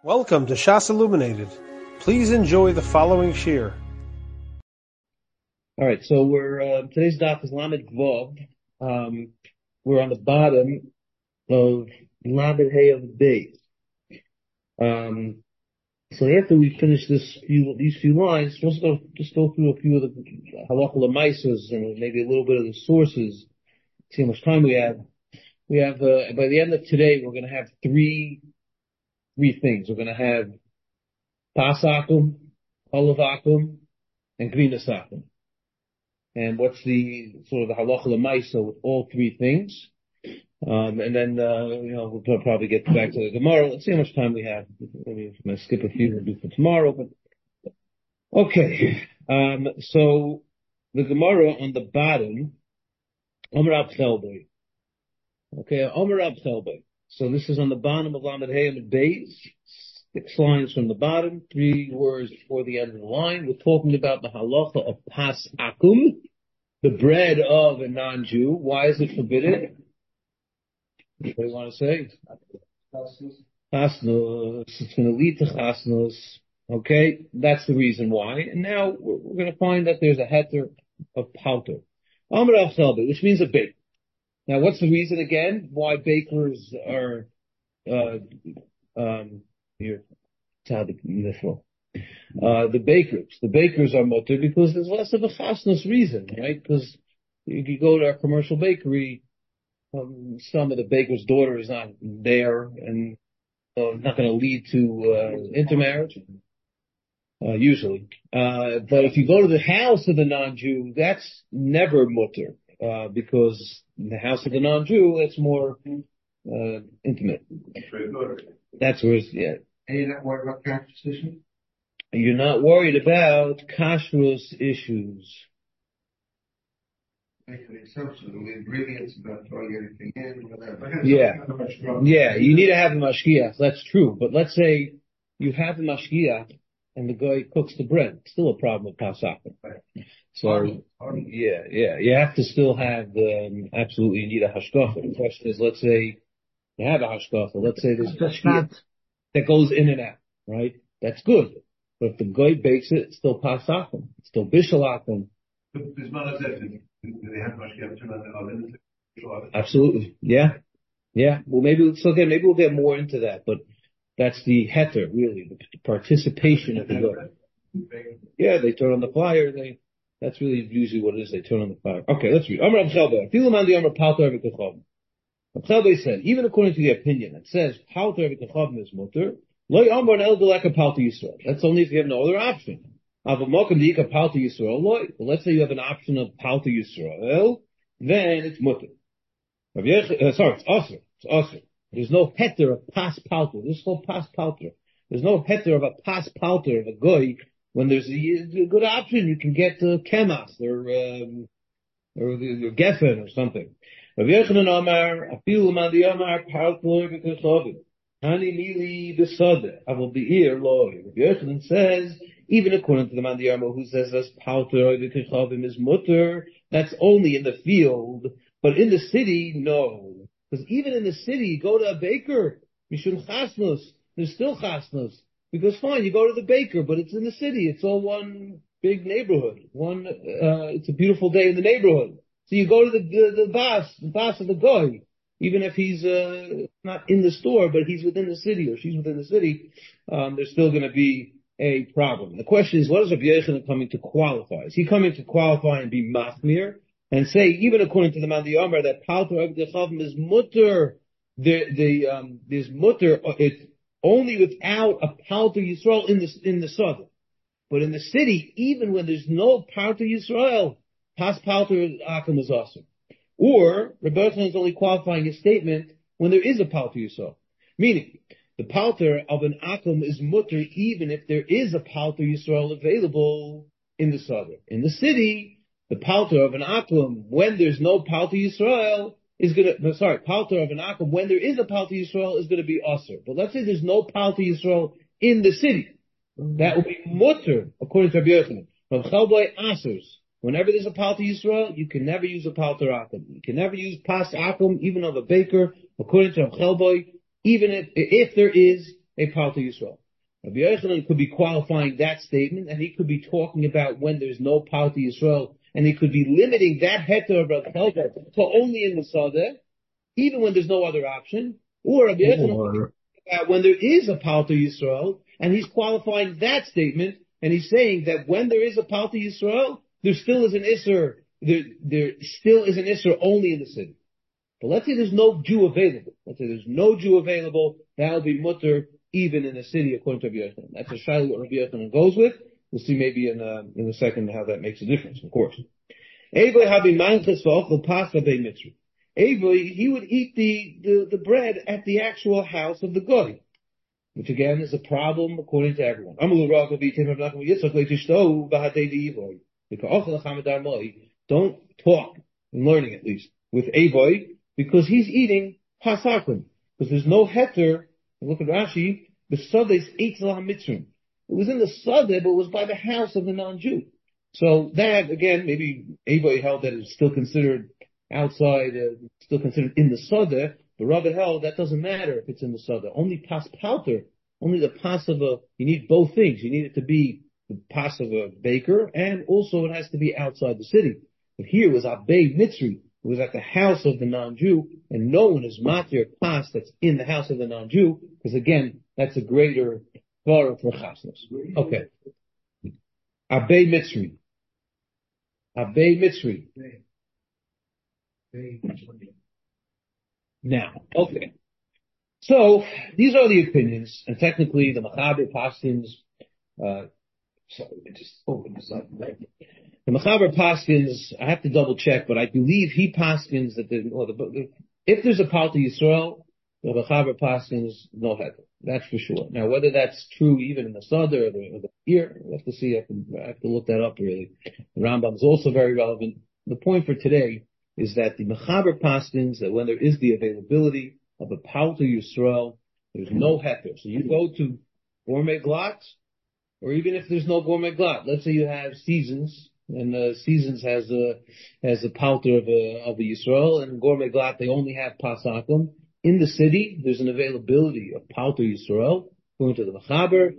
Welcome to Shas Illuminated. Please enjoy the following shir. All right, so we're today's daf is Lamed Vav. We're on the bottom of Lamed Hey of the base. So after we finish these few lines, we'll just go through a few of the halacha l'maisas and maybe a little bit of the sources. See how much time we have. We have by the end of today, we're going to have three things. We're going to have pas akum, olav akum, and gvinas akum. And what's the sort of the halacha l'maisa with all three things? And then we'll probably get back to the Gemara. Let's see how much time we have. Maybe I'm going to skip a few and do for tomorrow. But okay, so the Gemara on the bottom, Omer Ab Chelbei. Okay, Omer Ab Chelbei. So this is on the bottom of Lamed Hey and Beis. 6 lines from the bottom, 3 words before the end of the line. We're talking about the halacha of pas akum, the bread of a non-Jew. Why is it forbidden? What do you want to say? Chasnus. It's going to lead to chasnus. Okay, that's the reason why. And now we're going to find that there's a heter of palter. Amar Av Chelbei, which means a baker. Now, what's the reason again why bakers are here? The bakers are mutter because there's less of a chasnus reason, right? Because if you go to a commercial bakery, some of the baker's daughter is not there and not going to lead to intermarriage, usually. But if you go to the house of the non-Jew, that's never mutter, because in the house of the non-Jew, it's more intimate. That's where it's, yeah. And you're not worried about kashrus issues? You're not worried about kashrus issues. Making the assumption of the ingredients, about throwing anything in, whatever. Yeah, you need to have a mashgiach. That's true. But let's say you have a mashgiach and the guy cooks the bread. Still a problem with pas akum. So, yeah. You have to still have, absolutely, you need a hashgacha. The question is, let's say you have a hashgacha. Let's say there's a mashgiach that goes in and out, right? That's good. But if the guy bakes it, it's still pas akum. It's still bishul akum. There's not a exception. Do they have mashgiach turn on the oven? Absolutely. Yeah. Well, maybe we'll get more into that, but that's the heter, really, the participation of the guy. Yeah, they turn on the fire. That's really usually what it is. They turn on the fire. Okay, let's read. Amar Ab Chelbei. Filuman di Amar Palter v'Kechavim. Ab Chelbei said, even according to the opinion that says Palter v'Kechavim is mutter, lo yamar el deleka Palter Yisrael. That's only if you have no other option. Avamokam diika Palter Yisrael loy. Well, let's say you have an option of Palter Yisrael, then it's mutter. It's also. It's also. There's no heter of pas palter. This is called pas palter. There's no heter of a pas palter of a goy when there's a good option. You can get kemas or geffen or something. Rabbi Yochanan Amar, afilu man di Amar palter v'kechavim. Hani mili b'sadeh. I will be here, Lord. Rabbi Yochanan says, even according to the man di Amar who says that palter v'kechavim is mutter, that's only in the field. But in the city, no. Because even in the city, you go to a baker, mishum chasnus, there's still chasnus. Because fine, you go to the baker, but it's in the city. It's all one big neighborhood. It's a beautiful day in the neighborhood. So you go to the boss of the guy, even if he's not in the store, but he's within the city or she's within the city, there's still going to be a problem. The question is, what is Rabbi Yochanan coming to qualify? Is he coming to qualify and be machmir? And say, even according to the Man Yomar, that palter v'kechavim is mutter, there's mutter, it's only without a palter Yisrael in the southern. But in the city, even when there's no palter Yisrael, pas palter akum is awesome. Or, Rabbi Yochanan is only qualifying his statement when there is a palter Yisrael. Meaning, the palter of an akum is mutter even if there is a palter Yisrael available in the southern. In the city, the palter of an akum, when there's no palter Yisrael, palter of an akum, when there is a palter Yisrael, is going to be usher. But let's say there's no palter Yisrael in the city. That would be mutter, according to Rabbi Yochanan. From Chelbei asers. Whenever there's a palter Yisrael, you can never use a palter akum. You can never use pas akum, even of a baker, according to Chelbei, even if there is a Palta Yisrael. Rabbi Yochanan could be qualifying that statement, and he could be talking about when there's no Palta Yisrael, and he could be limiting that heter of Rabbi Elazar to only in the Sadeh, even when there's no other option. Or Rabbi Yochanan when there is a Palta Yisrael, and he's qualifying that statement, and he's saying that when there is a Palta Yisrael, there still is an Isser, there still is an Isser only in the city. But let's say there's no Jew available. That'll be mutter even in the city according to Rabbi Yochanan. That's a shayla what Rabbi Yochanan goes with. We'll see maybe in a second how that makes a difference, of course. Avoi, he would eat the bread at the actual house of the goy, which again is a problem according to everyone. Don't talk, in learning at least, with Avoi, because he's eating pasakum, because there's no heter. Look at Rashi, the Sadeh is Eitzel HaMitzrim. It was in the Sadeh, but it was by the house of the non-Jew. So that, again, maybe Avoi held that it's still considered outside, still considered in the Sadeh, but Rabbi held that doesn't matter if it's in the Sadeh. Only pas palter, only the pas of you need both things. You need it to be the pas of a baker, and also it has to be outside the city. But here it was Abei Mitzri. It was at the house of the non-Jew, and no one is matir pas that's in the house of the non-Jew, because again, that's a greater svara for chasnas. Okay. Abei Mitzri. Abei Mitzri. Now, okay. So, these are the opinions, and technically the Machaber Paskins, sorry, let me just open this up. The Machaber Paskins, I have to double check, but I believe he Paskins that if there's a Palta Yisrael, the Machaber Paskins no heter. That's for sure. Now, whether that's true even in the Sadr or the here, we'll have to see. I have to look that up really. The Rambam is also very relevant. The point for today is that the Machaber Paskins, that when there is the availability of a Palta Yisrael, there's no heter. So you go to Gourmet Glatt, or even if there's no Gourmet Glatt, let's say you have Seasons, and Seasons has a palter of a Yisrael, and Gourmet Glatt they only have pasakum. In the city, there's an availability of palter Yisrael going to the Machaber.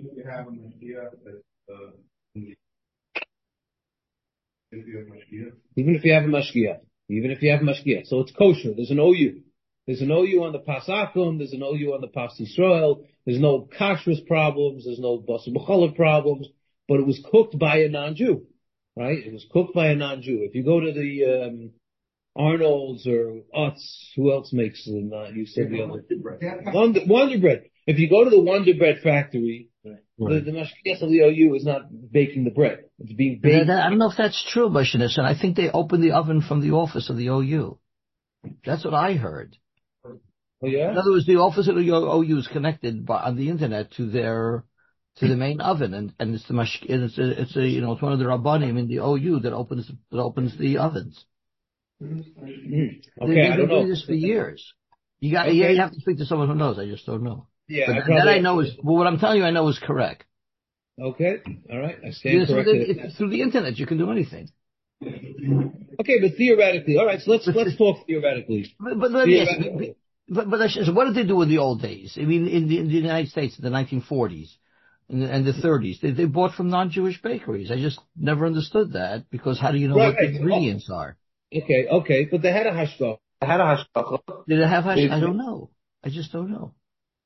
Even if you have a mashgiach, so it's kosher. There's an OU. There's an OU on the pasakum. There's an OU on the pas Yisrael. There's no kashrus problems. There's no basar b'cholov problems. But it was cooked by a non-Jew. Right? It was cooked by a non-Jew. If you go to the Arnold's or Utz, who else makes them? You said the other Wonder Bread. If you go to the Wonder Bread factory, the mashgiach of the OU is not baking the bread. It's being baked. I don't know if that's true, Bashanis, and I think they opened the oven from the office of the OU. That's what I heard. Oh yeah. In other words, the office of the OU is connected on the internet to the main oven, and it's it's one of the rabbanim in the OU that opens the ovens. Okay, They've been doing this for years. You have to speak to someone who knows. I just don't know. Yeah, that I know what I'm telling you, I know is correct. Okay, all right. I stand corrected. Through the internet, you can do anything. Okay, but theoretically, all right. So let's talk theoretically. But let me ask you, but what did they do in the old days? I mean, in the United States in the 1940s and the 30s, they bought from non-Jewish bakeries. I just never understood that, because how do you know what the ingredients are? Okay, but they had a hashgacha. Did it have hashgacha? I don't know. I just don't know.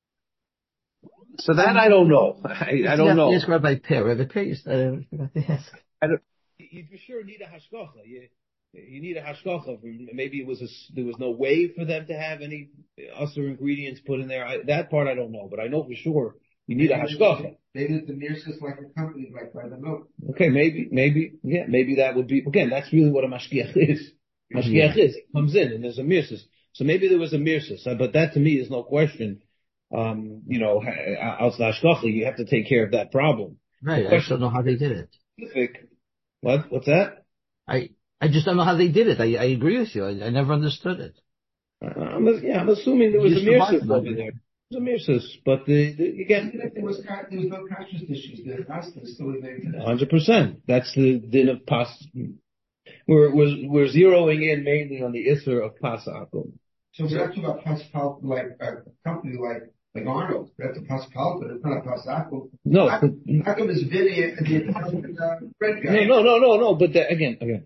So that I don't know. I don't know. Ask Rabbi Peer. Rabbi Peer, you forgot to ask. You for sure need a hashgacha. You need a hashgacha. Maybe there was no way for them to have any other ingredients put in there. That part I don't know, but I know for sure you need a hashgacha. Maybe the Mirsus like a company like by the milk. Okay, maybe that would be, again, that's really what a mashgiach is. Mashgiach is, it comes in and there's a mirsus. So maybe there was a mirsus, but that to me is no question. Outside hashgacha, you have to take care of that problem. Right, I just don't know how they did it. What's that? I just don't know how they did it. I agree with you. I never understood it. I'm assuming there was a mirsus over there. There's a mirsus, but again, there was no conscious issues. The chasna is still in 100%. That's the din of pas. We're zeroing in mainly on the isser of pas akum. So we're talking about pas like a company like like Arnold. That's a Pascal, it's not a Pasakum. No. Pasakum is video and the red guy. No. But again.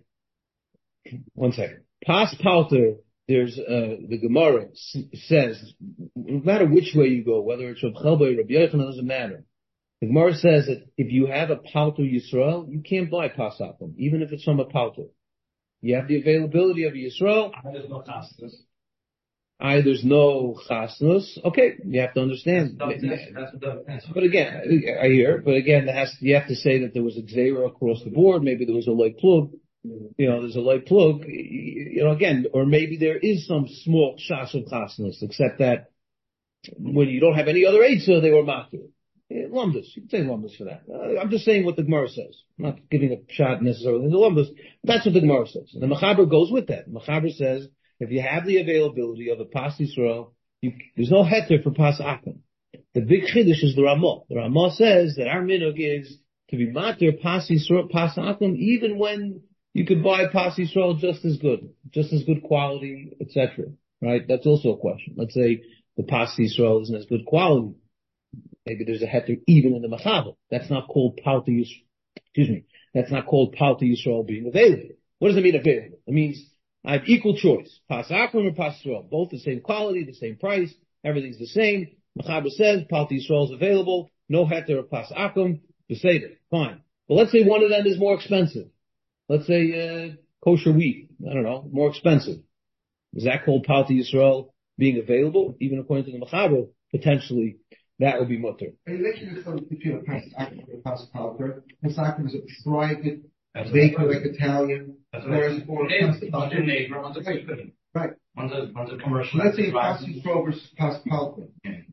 1 second. Pas Palter, there's, the Gemara says, no matter which way you go, whether it's Reb Chelba or Reb Yochanan, doesn't matter. The Gemara says that if you have a Palter Yisrael, you can't buy Pasakum, even if it's from a Palter. You have the availability of a Yisrael. There's no chasnas. There's no chasnus. Okay, you have to understand. But again, I hear. But again, you have to say that there was a gzeira across the board. Maybe there was a light plug. There's a light plug. Again, or maybe there is some small shas of chasnus, except that when you don't have any other eitzah, they were makir. Lumdus. You can say lumdus for that. I'm just saying what the Gemara says. I'm not giving a shot necessarily in the lumdus. That's what the Gemara says. And the Mechaber goes with that. The Mechaber says, if you have the availability of a Pas Yisrael, there's no heter for Pas Akum. The big chiddush is the Ramah. The Ramah says that our minhag is to be matir Pas Yisrael, Pas Akum, even when you could buy Pas Yisrael just as good quality, etc. Right? That's also a question. Let's say the Pas Yisrael isn't as good quality. Maybe there's a heter even in the Mechaber. That's not called Palta Yisrael. That's not called Palta Yisrael being available. What does it mean available? It means I have equal choice. Pas Akum or Pas Yisrael. Both the same quality, the same price. Everything's the same. Mechaber says Palta Yisrael is available. No heter of Pas Akum. Beseder. Fine. But let's say one of them is more expensive. Let's say kosher wheat. I don't know. More expensive. Is that called Palta Yisrael being available? Even according to the Mechaber, potentially that would be mutter. Are you making the difference between a Pasakum and a Pasakum? Pasakum is a private baker like Italian. Whereas for right. One's a commercial. Let's say Pas Yisrael versus Pas Palpa.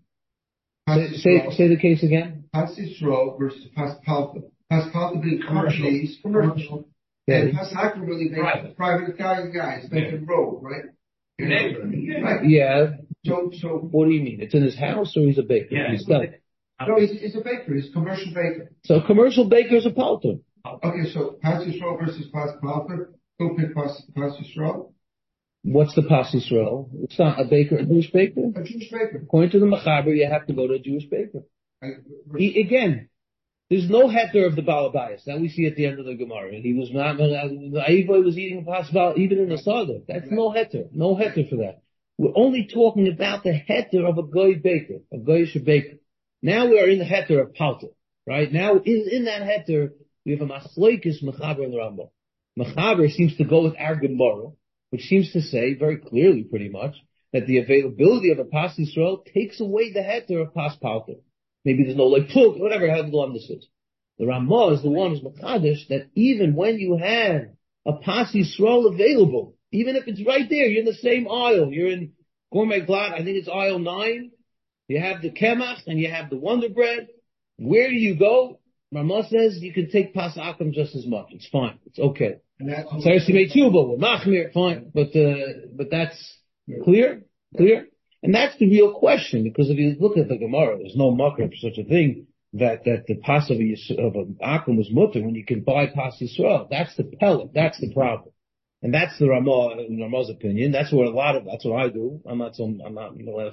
Say the case again. Pas Yisrael versus Pas Palpa. Pas Palpa being commercial. And Pas Hakum really makes private Italian guys making road, right? Your neighbor. Right. Yeah. So what do you mean? It's in his house or he's a baker? Yeah. He's selling. no, he's a baker. He's a commercial baker. So a commercial baker is a palter. Okay, so Pas Yisrael versus Pas Palpa. Go pick Pas Yisrael. What's the Pas Yisrael? It's not a baker, a Jewish baker? A Jewish baker. According to the Mechaber, you have to go to a Jewish baker. Again, there's no heter of the Balabayas. That we see at the end of the Gemara. And he was not, the Aivoy was eating a Pasbal even in the Sada. That's no heter. No heter for that. We're only talking about the heter of a Goy baker, a Goyish baker. Now we are in the heter of Palta, right? Now in that heter, we have a Machlokes Mechaber and Rambam. Mechaber seems to go with our Gemara, which seems to say very clearly pretty much that the availability of a Pas Yisrael takes away the heter of Pas Palta. Maybe there's no like plug, whatever, how the Lumdus is. The Ramah is the one who's Makadosh that even when you have a Pas Yisrael available, even if it's right there, you're in the same aisle, you're in Gourmet Glatt, I think it's aisle 9, you have the Kemach and you have the Wonder Bread. Where do you go? Ramah says you can take Pas Akum just as much. It's fine. It's okay. So you made Tuba with Machmir, fine. But that's clear? And that's the real question, because if you look at the Gemara, there's no makar for such a thing that the pas of an akum was mutter when you can buy Pas Yisrael. That's the pellet. That's the problem. And that's the Ramah, in Ramah's opinion. That's what I do. I'm not machmir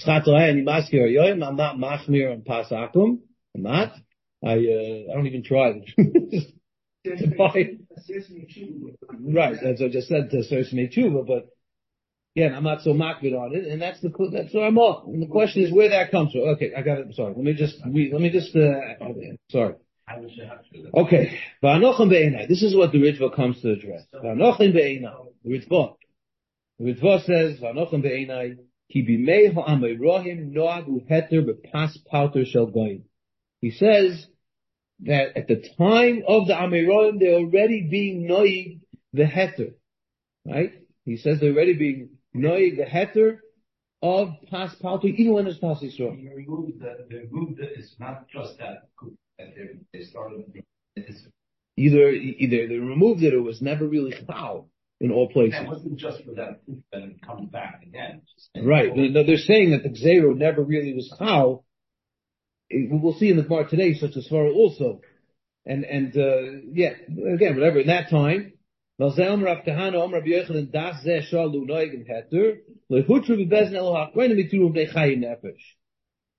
on Pas Akum. I'm not. I don't even try to buy. Right. That's what I just said to Sersmei Tshuva, but again, I'm not so makbid on it, and that's what I'm off. And the question is where that comes from. Okay, I got it. Sorry. Let me just, sorry. Okay. V'anochim be'enai. This is what the Ritva comes to address. V'anochim be'enai. The Ritva says, V'anochim be'enai, ki bimei ha'amerohim noagu heter bepas palter shel goyim. He says that at the time of the Amerohim, they're already being noig the heter. Right? He says they're already being noig the heter of pas palter, even when it's pas Yisrael. You remove it's not just that they started. Either they removed it or it was never really chal in all places. It wasn't just for that, then it comes back again. Right. They're saying that the Gzeiro never really was chal. We'll see in the Gemara today, such as far also. And yeah, again, whatever, in that time,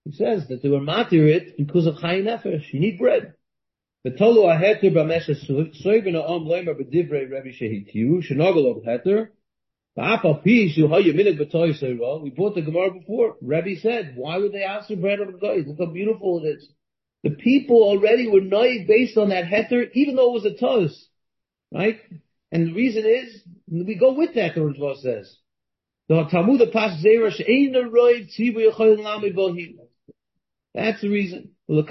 He says that they were matir it because of chayin nefesh. You need bread. V'tolu aheter b'meshes soivin ha'om leimer b'divrei Rebbe shehitiu shenogol of heter. We brought the Gemara before. Rebbe said, why would they ask for bread of a guy? Look how beautiful it is. The people already were naive based on that heter, even though it was a tos. Right? And the reason is, we go with that, the Ritva says. That's the reason.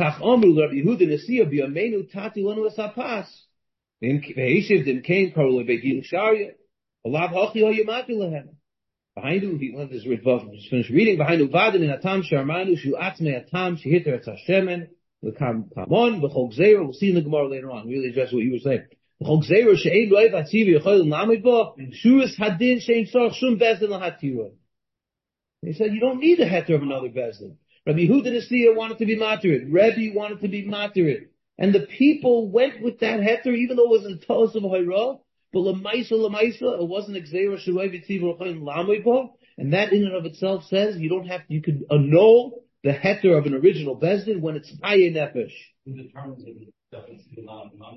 Behind you, this Ritva just finished reading. Behind you, Vadim in Atam Sharmanu Shu Atzme Atam Shehiter Etz Hashemen L'Kam Kamon V'Chol Gzeira. We'll see in the Gemara later on. Really address what you were saying. V'Chol Gzeira She'ein Lo'ev Hatzivi Yechol L'Namid Bo Shuas Hadin She'ein Tzorach Shum Bezdin L'Hatira. They said you don't need a heter of another Bezdin. Rabbi Yehuda Nesiya wanted to be matured. Rebbe wanted to be matured. And the people went with that heter even though it was in Tos of Hayrah. But Lamaisa, it wasn't Xera Shuai V'Tziv Rochaim Lamoibo, and that in and of itself says you don't have, you could annul the heter of an original Bezdin when it's Chaye Nefesh. Who determines if it's definitely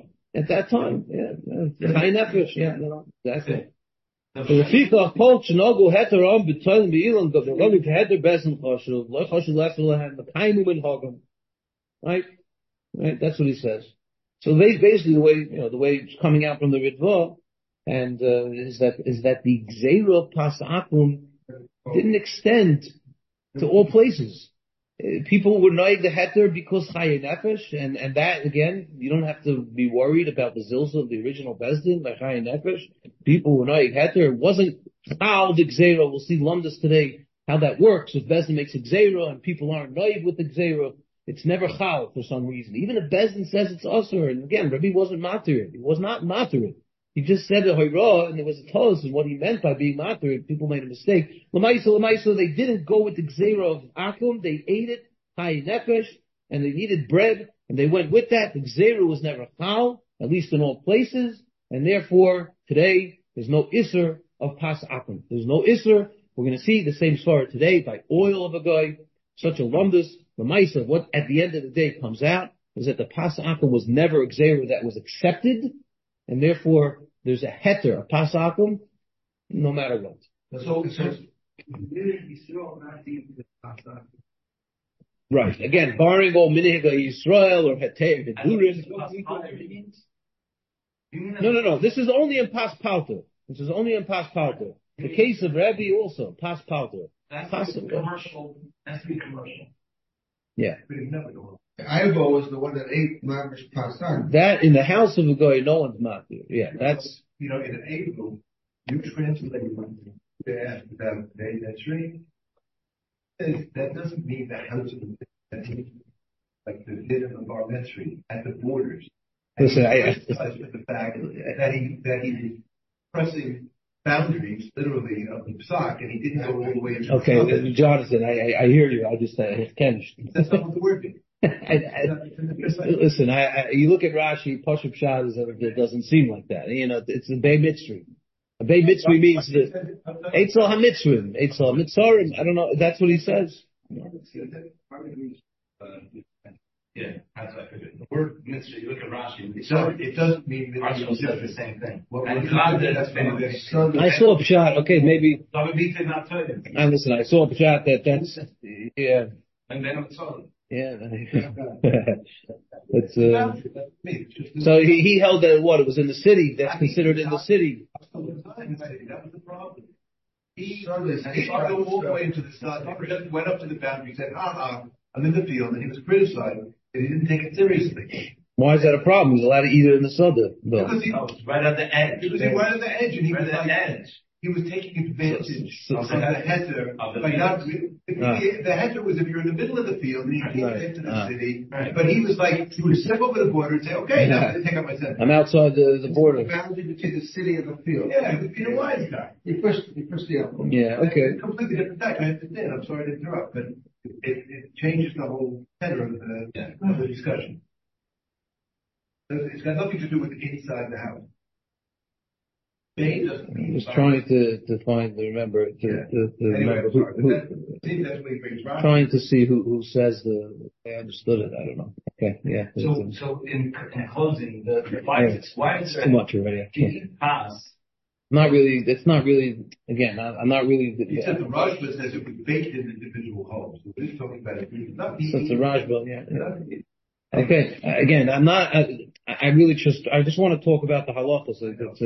at that time, yeah. Chaye Nefesh, yeah, no, that's it. The Rafika Kol Chnogu heter on B'Toilim B'Ilan, the Rami heter Bezdin Choshev, Lo Choshev Lefel the Kaimu Ben Hogam. Right? Right, that's what he says. So they basically the way it's coming out from the Ritva, and is that the Gzeira Pas Akum didn't extend to all places. People were noig the heter because Chaye Nefesh, and that again, you don't have to be worried about the zilzah of the original Bezdin by Chaye Nefesh. People were noig heter. It wasn't Chal the Gzeira. We'll see Lumdas today how that works. If Bezdin makes a Gzeira and people aren't noig with the Gzeira, it's never Chal for some reason. Even if Bezdin says it's Asur, and again, Rabbi wasn't Matir. He was not Matir. He just said a Hoyrah, and there was a Tos, and what he meant by being Matir, people made a mistake. Lamaisa, they didn't go with the Gzeira of Akum, they ate it, Chaye Nefesh, and they needed bread, and they went with that. The Gzeira was never Chal, at least in all places, and therefore, today, there's no Isser of Pas Akum. There's no Isser. We're going to see the same story today by oil of a guy, such a lumdus. Lamaisa, what at the end of the day comes out is that the Pas Akum was never a Gzeira that was accepted, and therefore, there's a heter, a Pas Akum, no matter what. So, right. Again, barring all Minhag Yisrael or Heter, Gedurim. No. This is only in Pas Palter. The case of Rebbe also, Pas Palter. That's commercial. Has to be commercial. Yeah. Ivo was the one that ate Mamish Pasan. That in the house of a guy, no one's matir. Yeah, that's. In an Ivo, you translate that tree. That doesn't mean that house of like the bit of the bar tree at the borders. Listen, the fact that he's pressing boundaries, literally, of the Psak, and he didn't go all the way. Okay, Jonathan, I hear you. I just can't. That's not what the word means. Listen, you look at Rashi, Pashup Shad, it doesn't seem like that. It's a Bei Mitzri. A Bei Mitzri means the Eitzel HaMitzrim, Eitzel HaMitzarim. I don't know. That's what he says. Yeah, that's what I figured. The word mitzvah, you look at Rashi, it doesn't mean that Rashi says the same thing. I saw a pshat. Okay, maybe. And listen, I saw a pshat that's yeah. And then it's all. Yeah. It's so he held that what it was in the city. That's considered in the city. That was the problem. He tried to go all the way into the side. He went up to the boundary. He said, I'm in the field, and he was criticized. And he didn't take it seriously. Why is that a problem? He's allowed to eat it in the suburbs. Because he was right at the edge. He was right at the edge, and he was taking advantage of the heter. The heter was if you're in the middle of the field and you can't get into the city. Right. But he was like, he would step over the border and say, okay, now I'm going to take out my center. I'm outside the border. The boundary between the city and the field. Yeah, he was being a wise guy. He pushed the envelope. Yeah, okay. It's a completely different fact. I understand. I'm sorry to interrupt, but it changes the whole tenor of the discussion. It's got nothing to do with inside the house. I was trying to remember trying to see who says I understood it. I don't know. Okay, yeah. So in closing, why is there too much already? Pass? Not really. It's not really. Again, I'm not really. He said the Rashba says it was baked in individual homes. So we're just talking about it. So it's a Rashba, yeah. Okay. Again, I'm not. I just want to talk about the halachas.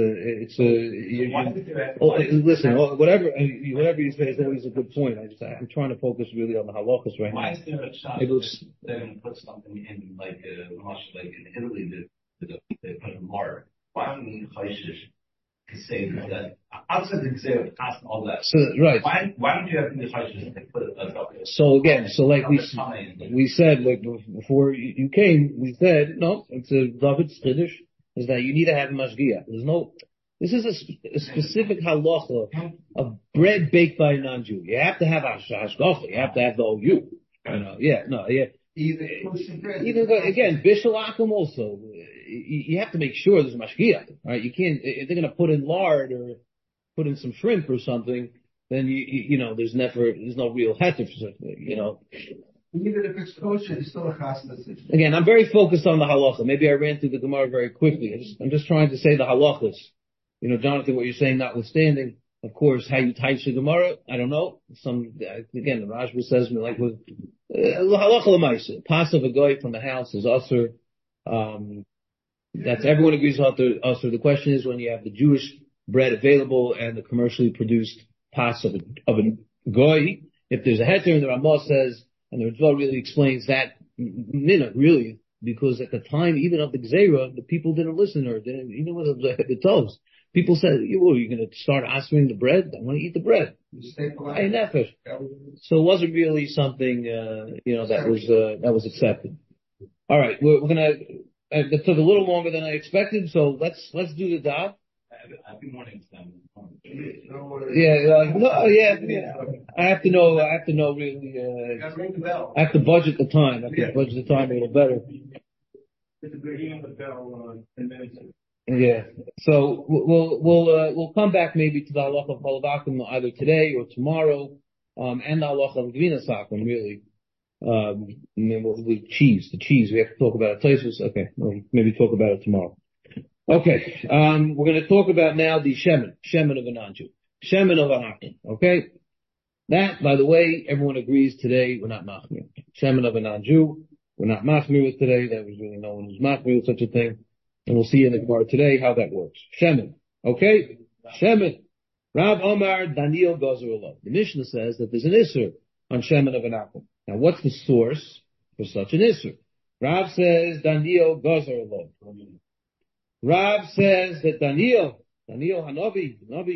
Listen, whatever you say is always a good point. I'm trying to focus really on the halachas right now. Why is there a shot that they're going to put something in like in Italy they put a mark? Why don't we to say that outside the exam, past all that? So right. Why don't you have the chayshish to put it? So again, like we said, like before you came, we said no. It's a David's chiddush is that you need to have a mashgiach. This is a specific halacha of bread baked by a non-Jew. You have to have hashgacha. You have to have the OU. Even again, bishul akum also. You have to make sure there's a mashgiach, right? You can't. If they're going to put in lard or put in some shrimp or something, then there's no real heter for something, Even if it's kosher, it's still a chas decision. Again, I'm very focused on the halacha. Maybe I ran through the Gemara very quickly. I'm just trying to say the halachas. Jonathan, what you're saying notwithstanding, of course, how you type the Gemara, I don't know. Again, the Rashba says like with halacha l'maisa, pass of a guy from the house is usher. That's everyone agrees usher. The question is when you have the Jewish bread available and the commercially produced pass of a goy, if there's a heter, and the Ramah says, and the Ritva really explains that really, because at the time even of the Gzeira, the people didn't listen or didn't even with the toes. People said, you're going to start answering the bread? I want to eat the bread. Hey, nefesh. So it wasn't really something, that was accepted. All right. We're going to, it took a little longer than I expected. So let's do the daf. Happy morning, Sam. I have to know really, I have to budget the time. I have to budget the time a little better. It's a good ringing the bell, 10 minutes. Yeah. So we'll come back maybe to the halacha of halavakim either today or tomorrow, and the halacha of gvina sakum really. And then the cheese. We have to talk about it. Okay. We'll maybe talk about it tomorrow. Okay. We're going to talk about now the shemen of a non-Jew, shemen of an akum. Okay. That, by the way, everyone agrees today we're not machmir. Shemen of a non-Jew, we're not machmir with today. That was really no one who's machmir with such a thing. And we'll see in the Gemara today how that works. Shemen. Okay? Shemen. Rav Omar Daniel Gozer Olav. The Mishnah says that there's an Isser on Shemen of an akum. Now what's the source for such an Isser? Rav says Daniel Gozer Olav. Rav says that Daniel Hanavi,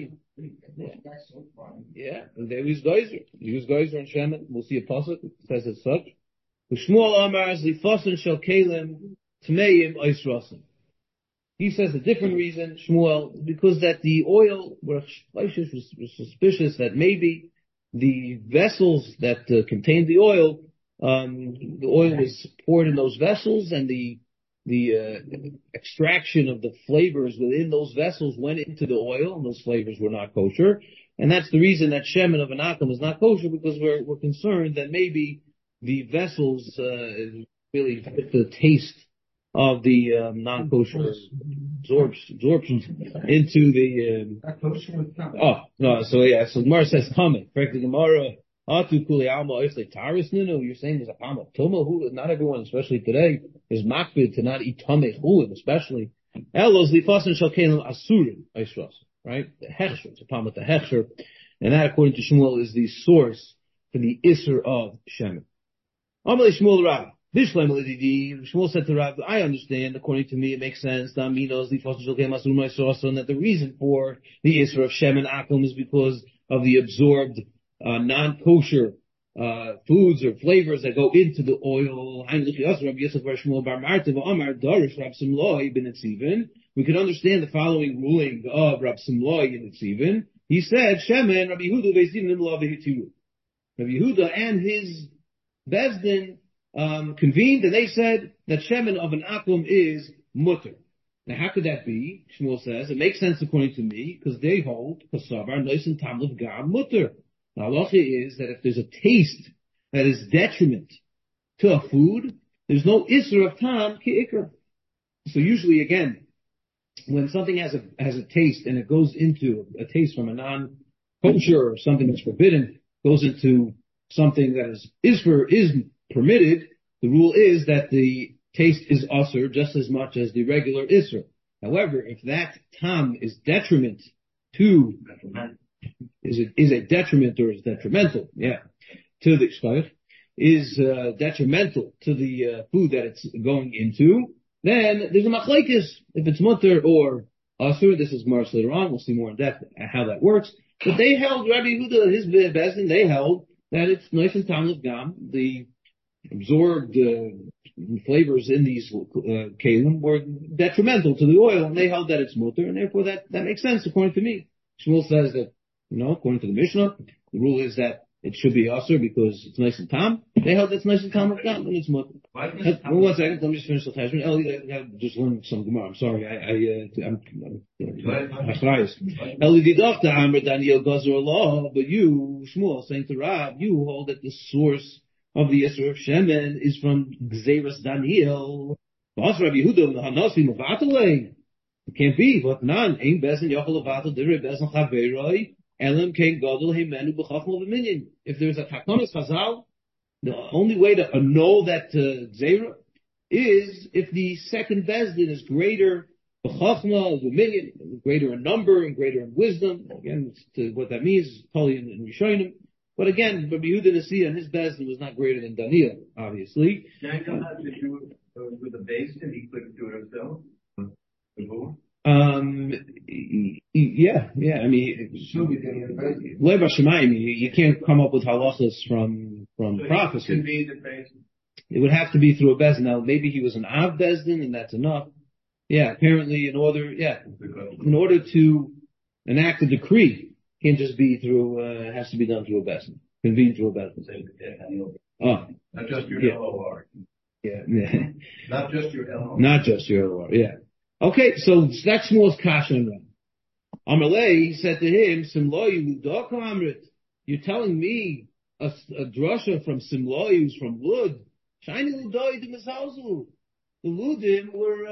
yeah, and they use Geyser. They use Geyser on Shemen. We'll see a pasuk that says as such. Shmuel Omar Zlifasan Shel Kalim Tmeim Oisrasim. He says a different reason, Shmuel, because that the oil, was suspicious that maybe the vessels that contained the oil was poured in those vessels, and the extraction of the flavors within those vessels went into the oil, and those flavors were not kosher. And that's the reason that shemen of an akum is not kosher, because we're concerned that maybe the vessels really fit the taste of the non-kosher absorptions into the so Gemara says tameh. Correctly, Gemara atu kuli alma oichle taris ninu. You're saying there's a palm of tuma who not everyone, especially today, is makbid to not eat tameh chulin, especially elos lifasen shel kelim asurim oisros. Right, the hechsher, it's a palm with the hechsher, and that according to Shmuel is the source for the isser of shemen. Amalei Shmuel Rav. Shmuel said to Rav, I understand, according to me it makes sense, that the reason for the Isra of Shemen Akum is because of the absorbed non-kosher foods or flavors that go into the oil. We can understand the following ruling of Rab Simloi in Tzivin. He said, Shemen, Rabbi Yehuda and his Bezdin convened, and they said that shemen of an akum is mutter. Now, how could that be? Shmuel says it makes sense according to me because they hold kasavar nois and tamlev gam mutter. The halacha is that if there's a taste that is detriment to a food, there's no isser of tam ki ikr. So usually, again, when something has a taste and it goes into a taste from a non-kosher or something that's forbidden, goes into something that is permitted, the rule is that the taste is usher just as much as the regular isser. However, if that tam is detriment to, is a detriment or is detrimental, to the shkoyach, is detrimental to the food that it's going into, then there's a machlekes if it's mutter or asur. This is more later on. We'll see more in depth how that works. But they held, Rabbi Yehuda, his bezdin, they held that it's nois and tamlev gam, the absorbed flavors in these kalim were detrimental to the oil, and they held that it's mutter, and therefore that makes sense according to me. Shmuel says that, according to the Mishnah, the rule is that it should be asur because it's nice and tam. They held it's nice and tam and it's mutter. One second, let me just finish the tashman. I just learned some Gemara. I'm sorry. I'm Eli didachta Amr Daniel Gazer Allah, but you, Shmuel, saying to Rab, you hold that the source of the Yisur of Shemen is from Gzeras Daniel. It can't be. What none? Ein bezin yochel levatel direi bezin chaveroi elam kein gadol heimenu b'chachma v'minyan. If there's a taknonas chazal, the only way to annul that Gzera is if the second bezdin is greater b'chachma v'minyan, greater in number and greater in wisdom. Again, what that means is totally in Rishonim. But again, Rabbi Yehuda Nasi and his bezdin was not greater than Daniel, obviously. Can I come out to do with the base and he couldn't do it himself? Yeah. I mean, you can't come up with halachas from prophecy. It would have to be through a bezdin. Now, maybe he was an av bezdin, and that's enough. Yeah, apparently, in order to enact a decree, can't just be through. It has to be done through a bezdin. Convened through a bezdin. Not just your LOR. Yeah. Not just your LOR. Not just your LOR. Yeah. Okay, so that's Shmuel's kasha. Amalei said to him, Simloyu Ludaka Amrit. You're telling me a drasha from Simloyu, who's from Lud. Shiny Ludai de Mizalzu. The Ludim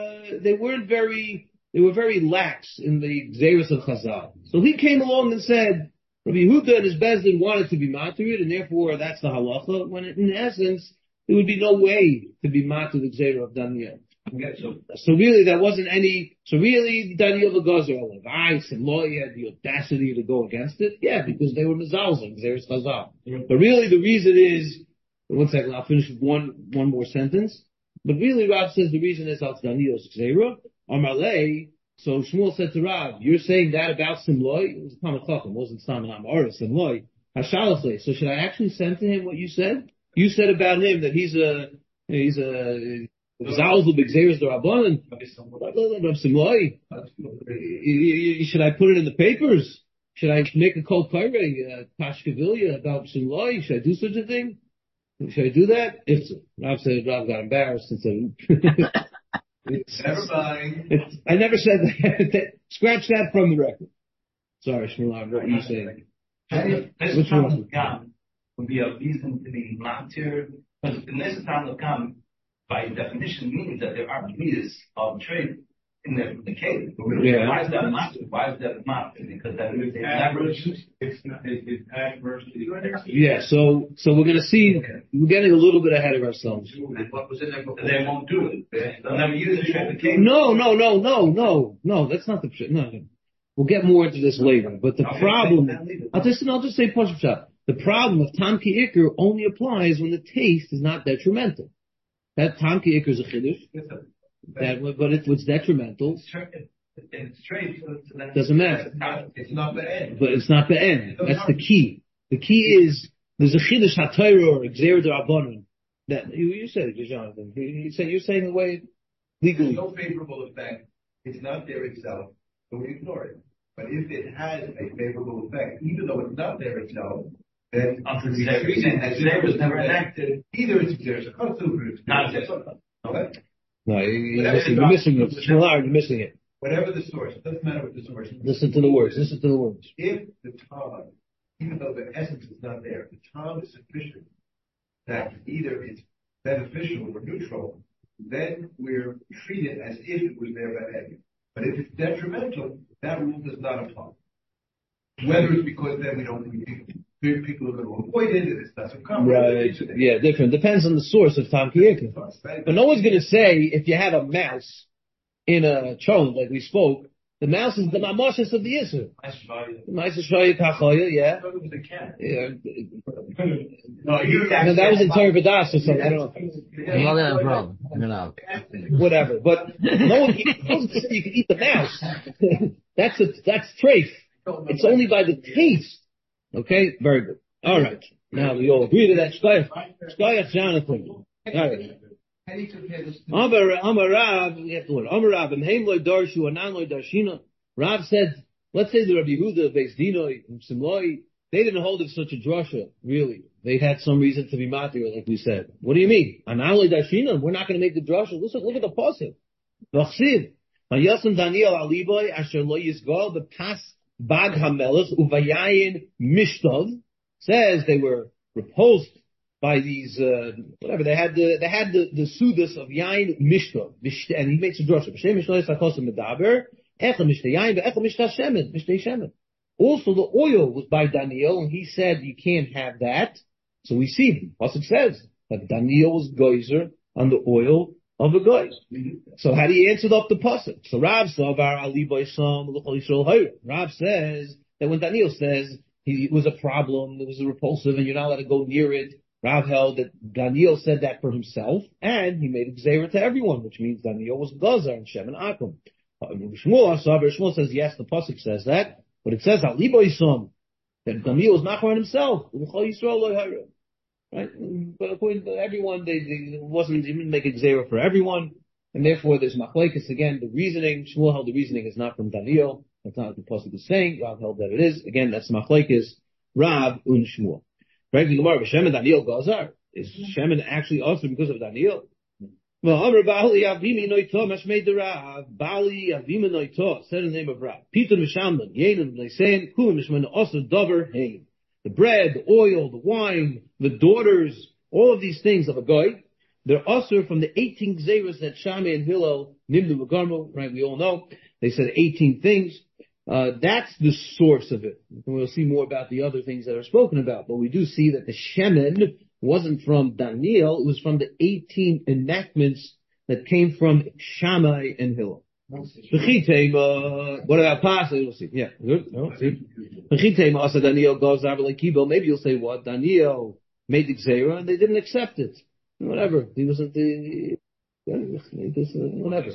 they were very lax in the Gzeras of Chazal. So he came along and said, Rabbi Yehuda and his bezdin wanted to be matured, and therefore that's the halacha, when in essence, there would be no way to be matured the Gzera of Daniel. Okay, so really there wasn't any, Daniel the Gazer Olav, and Loy had the audacity to go against it, because they were mezalzing, Gzeras Chazal. But really the reason is, one second, I'll finish with one more sentence. But really Rav says the reason is it's Daniel's Gzera. Amalei, so Shmuel said to Rav, you're saying that about Simloi? It was a Talmud Chacham, wasn't Stam and Amor, Simloi. Hashalachle. So should I actually send to him what you said? You said about him that he's a Zalzul B'Gzeres D'Rabbanan. Simloi. Should I put it in the papers? Should I make a Kol Kairei, Pashkavilya about Simloi? Should I do such a thing? Should I do that? If so. Rav said, Rav got embarrassed and said, never mind. I never said that. Scratch that from the record. Sorry, Shmuel, what were you saying? This time would be a reason to be matir, because the next time will come, by definition, means that there are meters of trade in the case. Yeah. Why is that matir? Why is that matir? Because that is it's adverse to the Yeah, so we're going to see, we're getting a little bit ahead of ourselves. What was in there before? They won't do it. They'll never use it at the case. No, that's not the, no. We'll get more into this later, but the problem, I'll just say push shot. The problem of Tam Ki Iker only applies when the taste is not detrimental. That Tam Ki Iker is a chiddush. But if it's detrimental, it's trade, so doesn't matter. It's not the end. But it's not the end. That's the key. The key is there's a chiddush hatayra or gzeir d'rabbanan that you said it, Jonathan. You're saying the way legally. There's no favorable effect. It's not there itself, so we ignore it. But if it has a favorable effect, even though it's not there itself, then Gzeir was never enacted. Either it's a consumer, it's not. No, you're missing it. You're missing it. Whatever the source, it doesn't matter what the source is. Listen to the words. Listen to the words. If the tom, even though the essence is not there, the tom is sufficient that either it's beneficial or neutral, then we're treated as if it was there that heavy. But if it's detrimental, that rule does not apply. Whether it's because then people are going to avoid it and it's not so common. Right. Yeah, different. Depends on the source of Tam Kiyeka. But no one's going to say if you have a mouse in a chon, like we spoke, the mouse is the mamoshes of the Yisr. Nice Shoya Kachoya, yeah. Yeah. No, that was in Torah B'das or something. I don't know. Whatever. But no one can say you can eat the mouse. that's treif. It's only by the taste. Okay? Very good. All right. Now we all agree to that. Shkoyach Jonathan. All right. Amar Rav, we have to learn. Amar Rav, Mheim loy darshu, anan loy darshina. Rav said, let's say the Rabbi Yehuda, Beis Dinoi, Simloi, they didn't hold of such a drasha, really. They had some reason to be matir, like we said. What do you mean? Anan loy darshina? We're not going to make the drasha. Look at the pasuk. V'chsiv, Vayasam Daniel aliboy, asher lo yisgal, bepas bag hamelech, uvayayin mishtov, says they were repulsed by these, whatever, they had the sudas of yain mishta, and he makes a drasha. Also, the oil was by Daniel, and he said you can't have that. So we see him. Pasuk says that Daniel was geyser on the oil of a guy. So how do you answer up the pasuk? So Rav says that when Daniel says it was a problem, it was a repulsive, and you're not allowed to go near it, Rav held that Daniel said that for himself, and he made a gzeira to everyone, which means Daniel was Gazar and Shem and Akum. Shmuel says, yes, the pasuk says that, but it says, that Daniel was not on himself. Right? But according to everyone, he didn't make a gzeira for everyone, and therefore there's machlekes again, the reasoning. Shmuel held the reasoning is not from Daniel. That's not what the pasuk is saying. Rav held that it is. Again, that's machlekes, Rav and Shmuel. Right? Shem and Daniel Gazar. Is Shem actually also because of Daniel? Well, Amr Bali Avimi Noito Mashmei the Rav. Bali Avimi Noito said in the name of Rav. Peter Mishamban, Yenim Nesein, Kulim Mishman also Dover Hain. The bread, the oil, the wine, the daughters, all of these things of a guy, they're also from the 18 gzeiros that Shammai and Hillel Nimdu Magarmo, right? We all know. They said 18 things. That's the source of it. And we'll see more about the other things that are spoken about, but we do see that the Shemen wasn't from Daniel, it was from the 18 enactments that came from Shammai and Hillel. What about Pasuk? We'll see. Yeah, good. No, see. Maybe you'll say what? Daniel made the Gzeira and they didn't accept it. Whatever. He wasn't the whatever.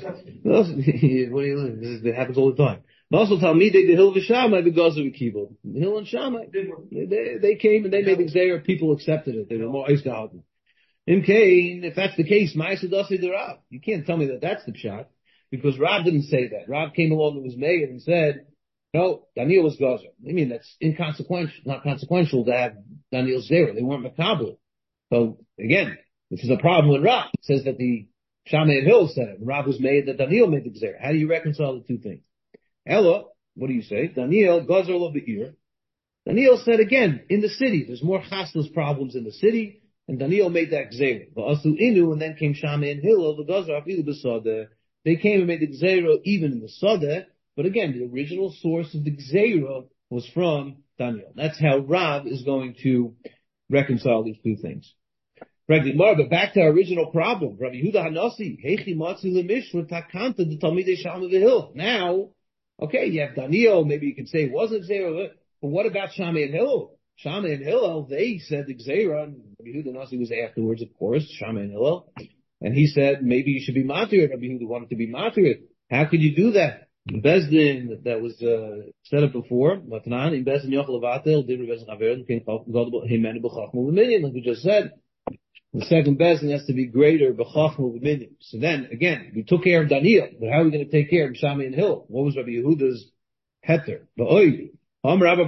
It happens all the time. But also Talmidei the Hill v'Shammai the Gaza v'Kibul. Hill and Shammai, they came and they made the Gzeira. People accepted it. They were more eisgehalten. If that's the case, Ma'asadasi the Rav. You can't tell me that that's the pshat, because Rav didn't say that. Rav came along with his mayor and said, no, Daniel was Gaza. I mean, that's inconsequential, not consequential to have Daniel's Gzeira. They weren't makabel. So again, this is a problem with Rav. It says that the Shammai and Hill said it. Rav was made that Daniel made the Gzeira. How do you reconcile the two things? Ella, what do you say? Daniel, Gazer of the ear. Daniel said again, in the city, there's more chasnas problems in the city, and Daniel made that gzeira. V'asu inu, and then came Shammai and Hillel, the Gazer afilu b'sadeh. They came and made the gzeira even in the sadeh, but again, the original source of the gzeira was from Daniel. That's how Rav is going to reconcile these two things. But back to our original problem. Rabbi Yehuda Hanasi, Heichi Matzi Lemishra Takanta the Talmidei Shammai v'Hillel. Now, okay, you have Daniel, maybe you can say it wasn't Gzeira, but what about Shammai and Hillel? Shammai and Hillel, they said the Gzeira, and Rabbi Yehuda Nasi was afterwards, of course, Shammai and Hillel, and he said maybe you should be matir. Rabbi Yehuda wanted to be matir. How could you do that? The Bezdin that was set up before, Matnan, in Bezdin Yochel Avatel, did Bezdin Aver, came Himenu B'chachmu V'minyan, like we just said. The second Bezdin has to be greater B'chachmu V'minyan. So then, again, we took care of Daniel, but how are we going to take care of Shammai and Hillel? What was Rabbi Yehuda's heter? Ba'oi. And Rabbi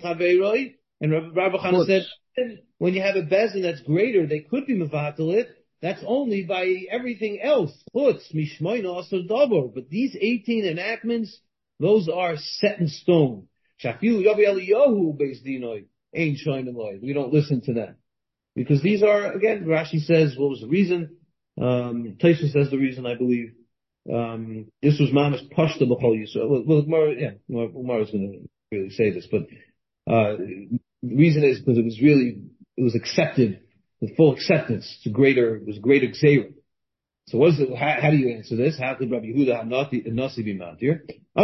Chana said, when you have a Bezdin that's greater, they could be mevatel it, That's only by everything else. But these 18 enactments, those are set in stone. We don't listen to them. Because these are, again, Rashi says, what was the reason? Taisha says the reason, I believe. This was Mama's Pashta B'chol Yisrael. Well, Gemara is going to really say this, but, the reason is because it was accepted, with full acceptance. It was a greater Gzeira. So how do you answer this? How could Rabbi Yehuda have Nasi be Matir?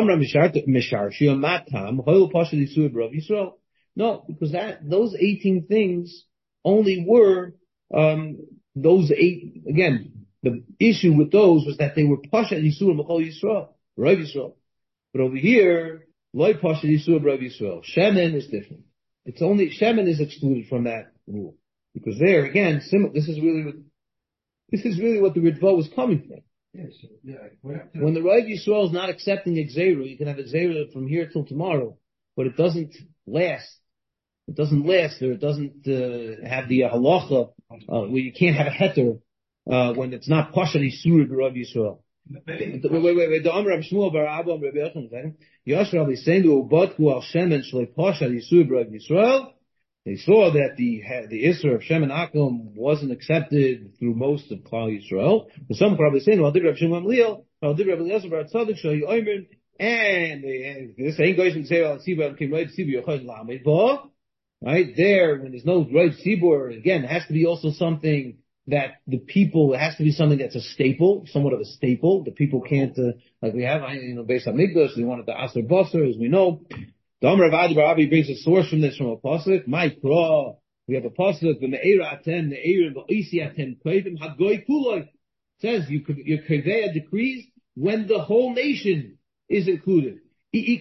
No, because those 18 things only were, those 8, again, the issue with those was that they were Pasha Yisur Mechol Yisrael, Rav Yisrael. But over here, Loi Pasha Yisur Rav Yisrael. Shemen is different. It's only, Shemen is excluded from that rule. Because there, again, this is really what the Ritva was coming from. Yes, yeah. When the Rav Yisrael is not accepting a Gzeira, you can have a Gzeira from here till tomorrow, but it doesn't last. It doesn't last, or it doesn't have the halacha where you can't have a heter when it's not pasha yisur b'Rav Yisrael. Wait. The Amar Rav Shmuel bar Abba Rav Yochanan, Yashar Rabbi Seindu Ubadku al Shemen Shlei Pasha Yisur b'Rav Yisrael. They saw that the Isser of Shemen Akum wasn't accepted through most of Klal Yisrael. But some probably saying, "Well, did Rav Shimon Gamliel, well, did Rav Eliezer bar Tzadok Shal Yomer," and this ain't going to say, "Well, Tzibur came right to Tzibur Yochai Lamed Bo." Right there, when there's no right Tzibur, again, it has to be also something that the people, it has to be something that's a staple, somewhat of a staple. The people can't, like we have, based on Migdash, we wanted the Aser Basar, as we know. The Amar of Adi Bar Abi brings a source from this, from a pasuk. My Kra, we have a pasuk. The Me'era Atem, the Eirim, the Isi Atem, Koivim Hagoy Kuloi. Says your Kaveya decrees when the whole nation is included. If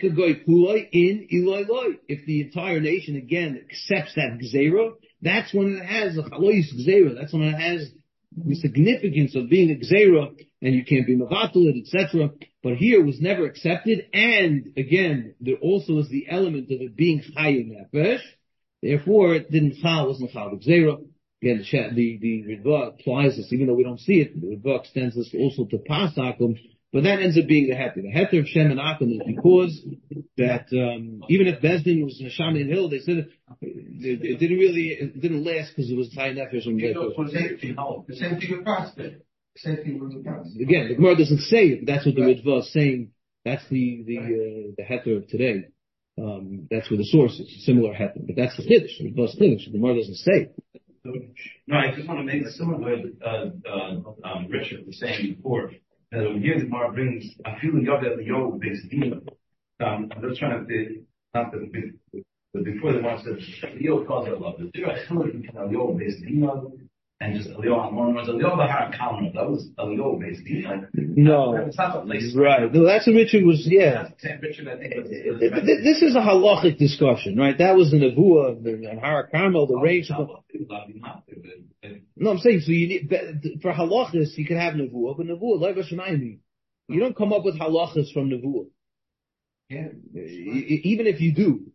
the entire nation again accepts that Gzeira, that's when it has a Chalois Gzeira. That's when it has the significance of being a Gzeira, and you can't be Mavatul it, etc. But here it was never accepted, and again, there also is the element of it being Chayyim Nefesh. Therefore, it wasn't Chal Gzeira. Again, the Ritva applies this, even though we don't see it. The Ritva extends this also to Pasakum. But that ends up being the heter. The heter of Shem and Akum is because that even if Bezdin was in Neshama and Hill, they said it didn't last because it was high nefesh. The same thing with Prospect. Same thing with the Prospect. Again, the Gemara doesn't say it, but that's what the Ritva is saying. That's the heter of today. That's where the source is. Similar heter, but that's the Chiddush. The Ritva's Chiddush. The Gemara doesn't say it. No, I just want to make it similar to what Richard was saying before. Here the Gemara brings a few Yovel Eliyahu based Dina. I'm just trying to not the before the one says Eliyahu calls it a love. There are similar between Eliyahu based Dina and just Eliyahu Amon. Was Eliyahu Bahar Kalman? That was Eliyahu based Dina. No, it's not the place. Right. No, that's what Richard was. Yeah. Richard, I think. This is a halachic discussion, right? That was the nevuah and Har Carmel, the range of. No, I'm saying, so you need, for halachas, you can have nevuah, but nevuah, like Hashemayim, you don't come up with halachas from nevuah. Yeah. Even if you do,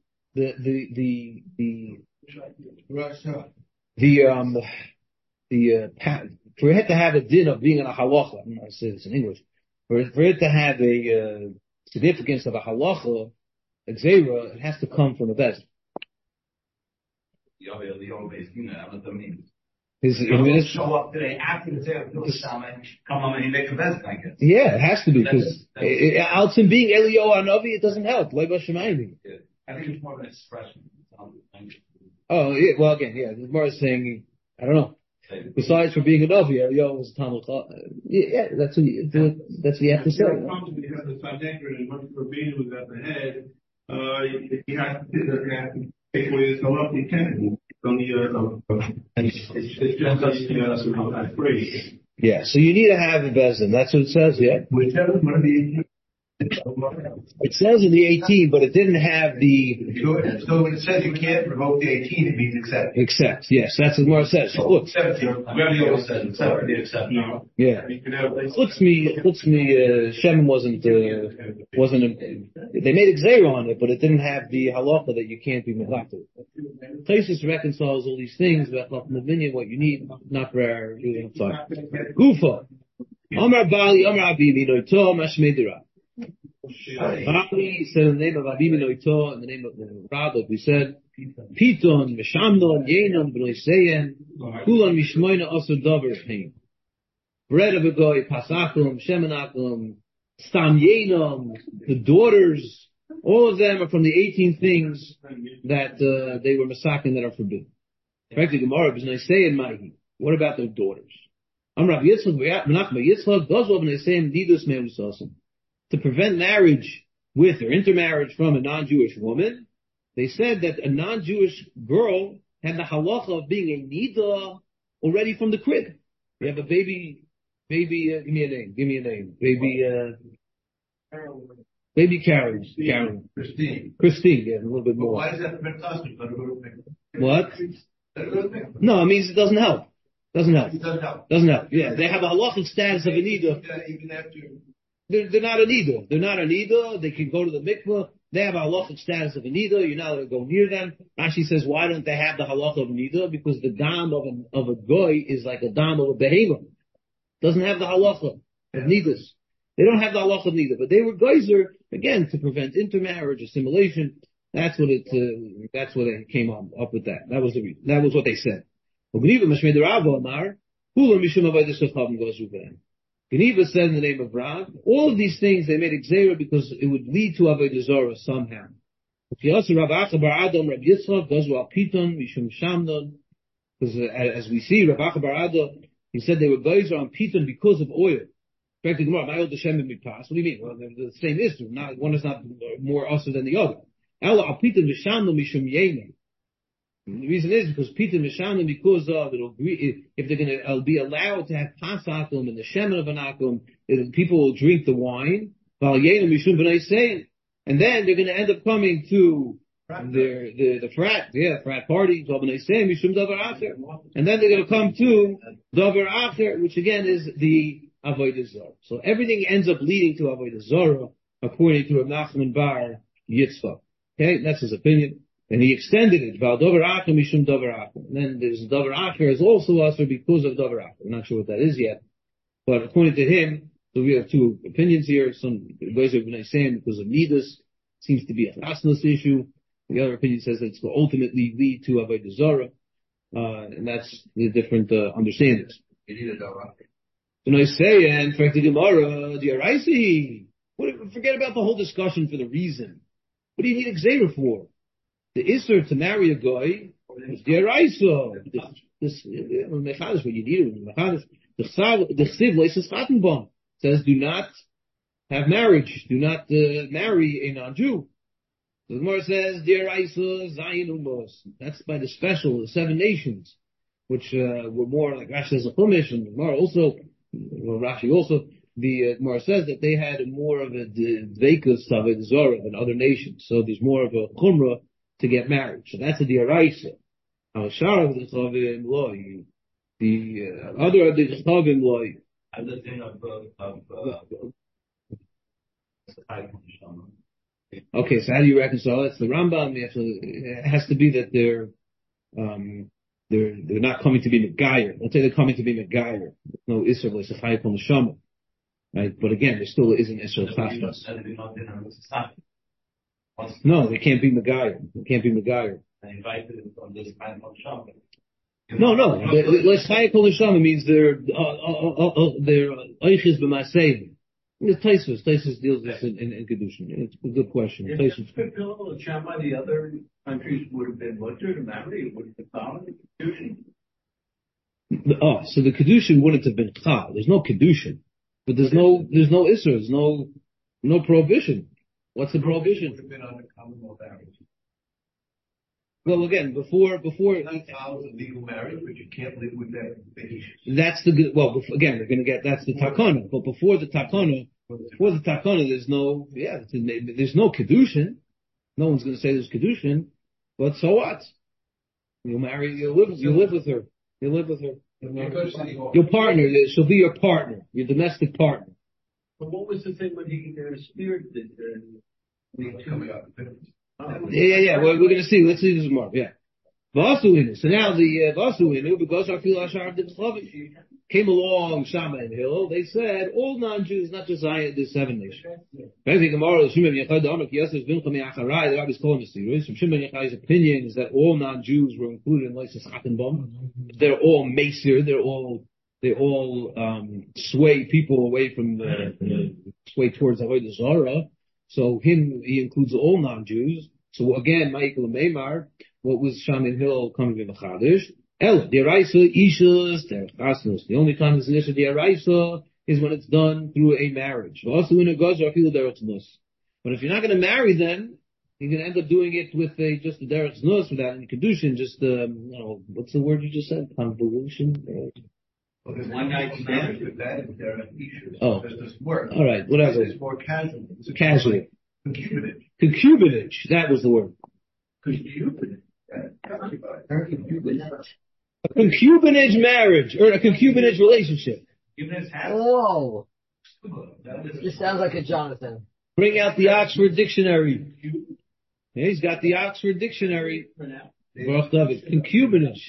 for it to have a din of being in a halacha, I'm going to say this in English, for it to have a significance of a halacha, a gzeira, it has to come from a bezin. Eliyahu based Dina, I don't know what that means. Show up today after the sale of come on and make a bezin, I guess. Yeah, it has to be, because out in being Eliyahu Hanavi, it doesn't help. Like Hashemayim. I think it's more of an expression. Oh, yeah, well, again, yeah, the Gemara is saying, I don't know. Besides for being a Navi, Eliyahu was a Talmud. Yeah, that's what you have to say. You have the Sanhedrin, and once the Rabbeinu was at the head, you have to take away this halach you can from the yeah, so you need to have a bezin. That's what it says, yeah. Whichever one of the It says in the 18, but it didn't have the... So when it says you can't revoke the 18, it means accept. Accept, yes. That's what Gemara says. So look. 17. We already always said accept. Yeah. Looks me, Shem wasn't, they made a gzeira on it, but it didn't have the halacha that you can't be mechlekes. Taisus reconciles all these things, what you need, not for our time. Gufa. Amar Bali, Amar Abibi, Noito, Mashmedira. Bali said in the name of Abibi Noito, in the name of the Rab, like we said, Piton, Meshamnon, Yenon, B'noiseyen, Kulan Mishmoina, Osir Dover, Pain. Bread of a goy, Pasakum, Shemenakum, Stam Yenom, the daughters, all of them are from the 18 things that they were masakin that are forbidden. Practically, Gemara, B'noiseyen, Mahi. What about their daughters? Amrav Yitzchak, Menachem Yitzchak, Gozlo B'noiseyen, Didus Me'usasim. To prevent marriage with or intermarriage from a non-Jewish woman, they said that a non-Jewish girl had the halacha of being a nida already from the crib. You have a baby, give me a name, baby Karen. Christine, yeah, a little bit more. Why is that fantastic? What? No, it means it doesn't help. Doesn't help. Yeah, they have a halachic status of a nida. Even after. They're not a nida. They're not a nida. They can go to the mikveh. They have a halachic status of a nida. You're not allowed to go near them. Rashi says, why don't they have the halacha of a nida? Because the dam of a goy is like a dam of a behemoth. Doesn't have the halacha of nidas. They don't have the halacha of nida. But they were geyser, again, to prevent intermarriage, assimilation. That's what it came up with that. That was the reason. That was what they said. Geniva said in the name of Rav, all of these things they made exera because it would lead to Avodah Zarah somehow. Because as we see, Rav Acha bar Ada, he said they were geyser on piton because of oil. What do you mean? Well, they're the same issue. One is not more usher than the other. The reason is because Peter Mishanim, because of if they're going to be allowed to have pasakum and the shemen of anakum, people will drink the wine. And then they're going to end up coming to the frat party, and then they're going to come to Davar Acher, which again is the Avodah Zarah. So everything ends up leading to Avodah Zarah, according to Rav Nachman bar Yitzchak. Okay, that's his opinion. And he extended it, Val Dover Acher Mishum Dover Acher. And then there's Dover Acher is also usher because of Dover Acher. I'm not sure what that is yet. But according to him, so we have two opinions here. Some guys are saying because of Midas, seems to be a chasnas issue. The other opinion says that it's will ultimately lead to Avodah Zarah. And that's the different understandings. You need a Dover Acher. So I say, and for the Gemara, the Araisi, forget about the whole discussion for the reason. What do you need a Xavier for? The Isser to marry a guy is the Araisa. This Mechadish, what you need in Mechadish. The Chsiv Leises Chatenbaum says, do not have marriage. Do not marry a non-Jew. The Gemara says, the Araisa Zayin Umos. That's by the special, the 7 nations, which were more like Rashi says a Chumash, and Gemara also, Rashi also, the Gemara says that they had more of a Dveikus Avodah Zarah than other nations. So there's more of a Chumrah to get married. So that's a diaraisa. Now, Shara of the Chavim Loi, the other of the Chavim Loi. I'm the thing of okay, so how do you reconcile? It's the Rambam. It has to be that they're not coming to be Megayer. Let's say they're coming to be Megayer. No Isser L'Sechayim Kol Neshama. Right? But again, there still isn't Isser L'Chashmas. No, they can't be Megayer. They can't be Megayer. No. L'Chayim Kol Neshama means they're Oiches B'Maseiv. Taisus deals with this in Kedushin. It's a good question. Taisus. If the other countries would have been mutter to marry, it would have been found in the Kedushin. Oh, so the Kedushin wouldn't have been Chal. There's no Kedushin. But there's no Isser. There's no prohibition. What's the prohibition? Would have been under common law marriage. Well, again, before Chal is a legal marriage, but you can't live with that. That's the good. Well, again, we're going to get that's the takana. But before the takana, For the takana, there's no kedushin. No one's going to say there's kedushin, but so what? You live with her. Your partner, she'll be your partner, your domestic partner. But what was the thing when he spirit did? Yeah. We're going to see. Let's see this more. Yeah. Vasuinu. So now the Vasuinu, because Afil Ashar came along, Shammai and Hillel, they said all non-Jews, not just Zion, there's 7 nations. Basically, Gemara, Shimon Yechai Da'amak, Yosef Bincha Me'acharai, the rabbis call him Mysterious. From Shimon Yechai's opinion is that all non-Jews were included in Lysis Chatenbaum. They're all Maser, they all sway people away from sway towards Avodah Zarah. So he includes all non-Jews. So again, Michael and Meimar, what was Shammai and Hillel coming in the Chadash? The only time this is the Araisa is when it's done through a marriage. But if you're not going to marry, then you're going to end up doing it with just a derech nus without any kedushin. Just what's the word you just said? Convolution. Well, there's one night stand with that if there are issues. Oh, does this work? All right, whatever. It's more casual. Casual. Concubinage. That was the word. Concubinage. A concubinage marriage, or a concubinage relationship. Whoa. This sounds like a Jonathan. Bring out the Oxford Dictionary. Yeah, he's got the Oxford Dictionary. Baruch David. Concubinage.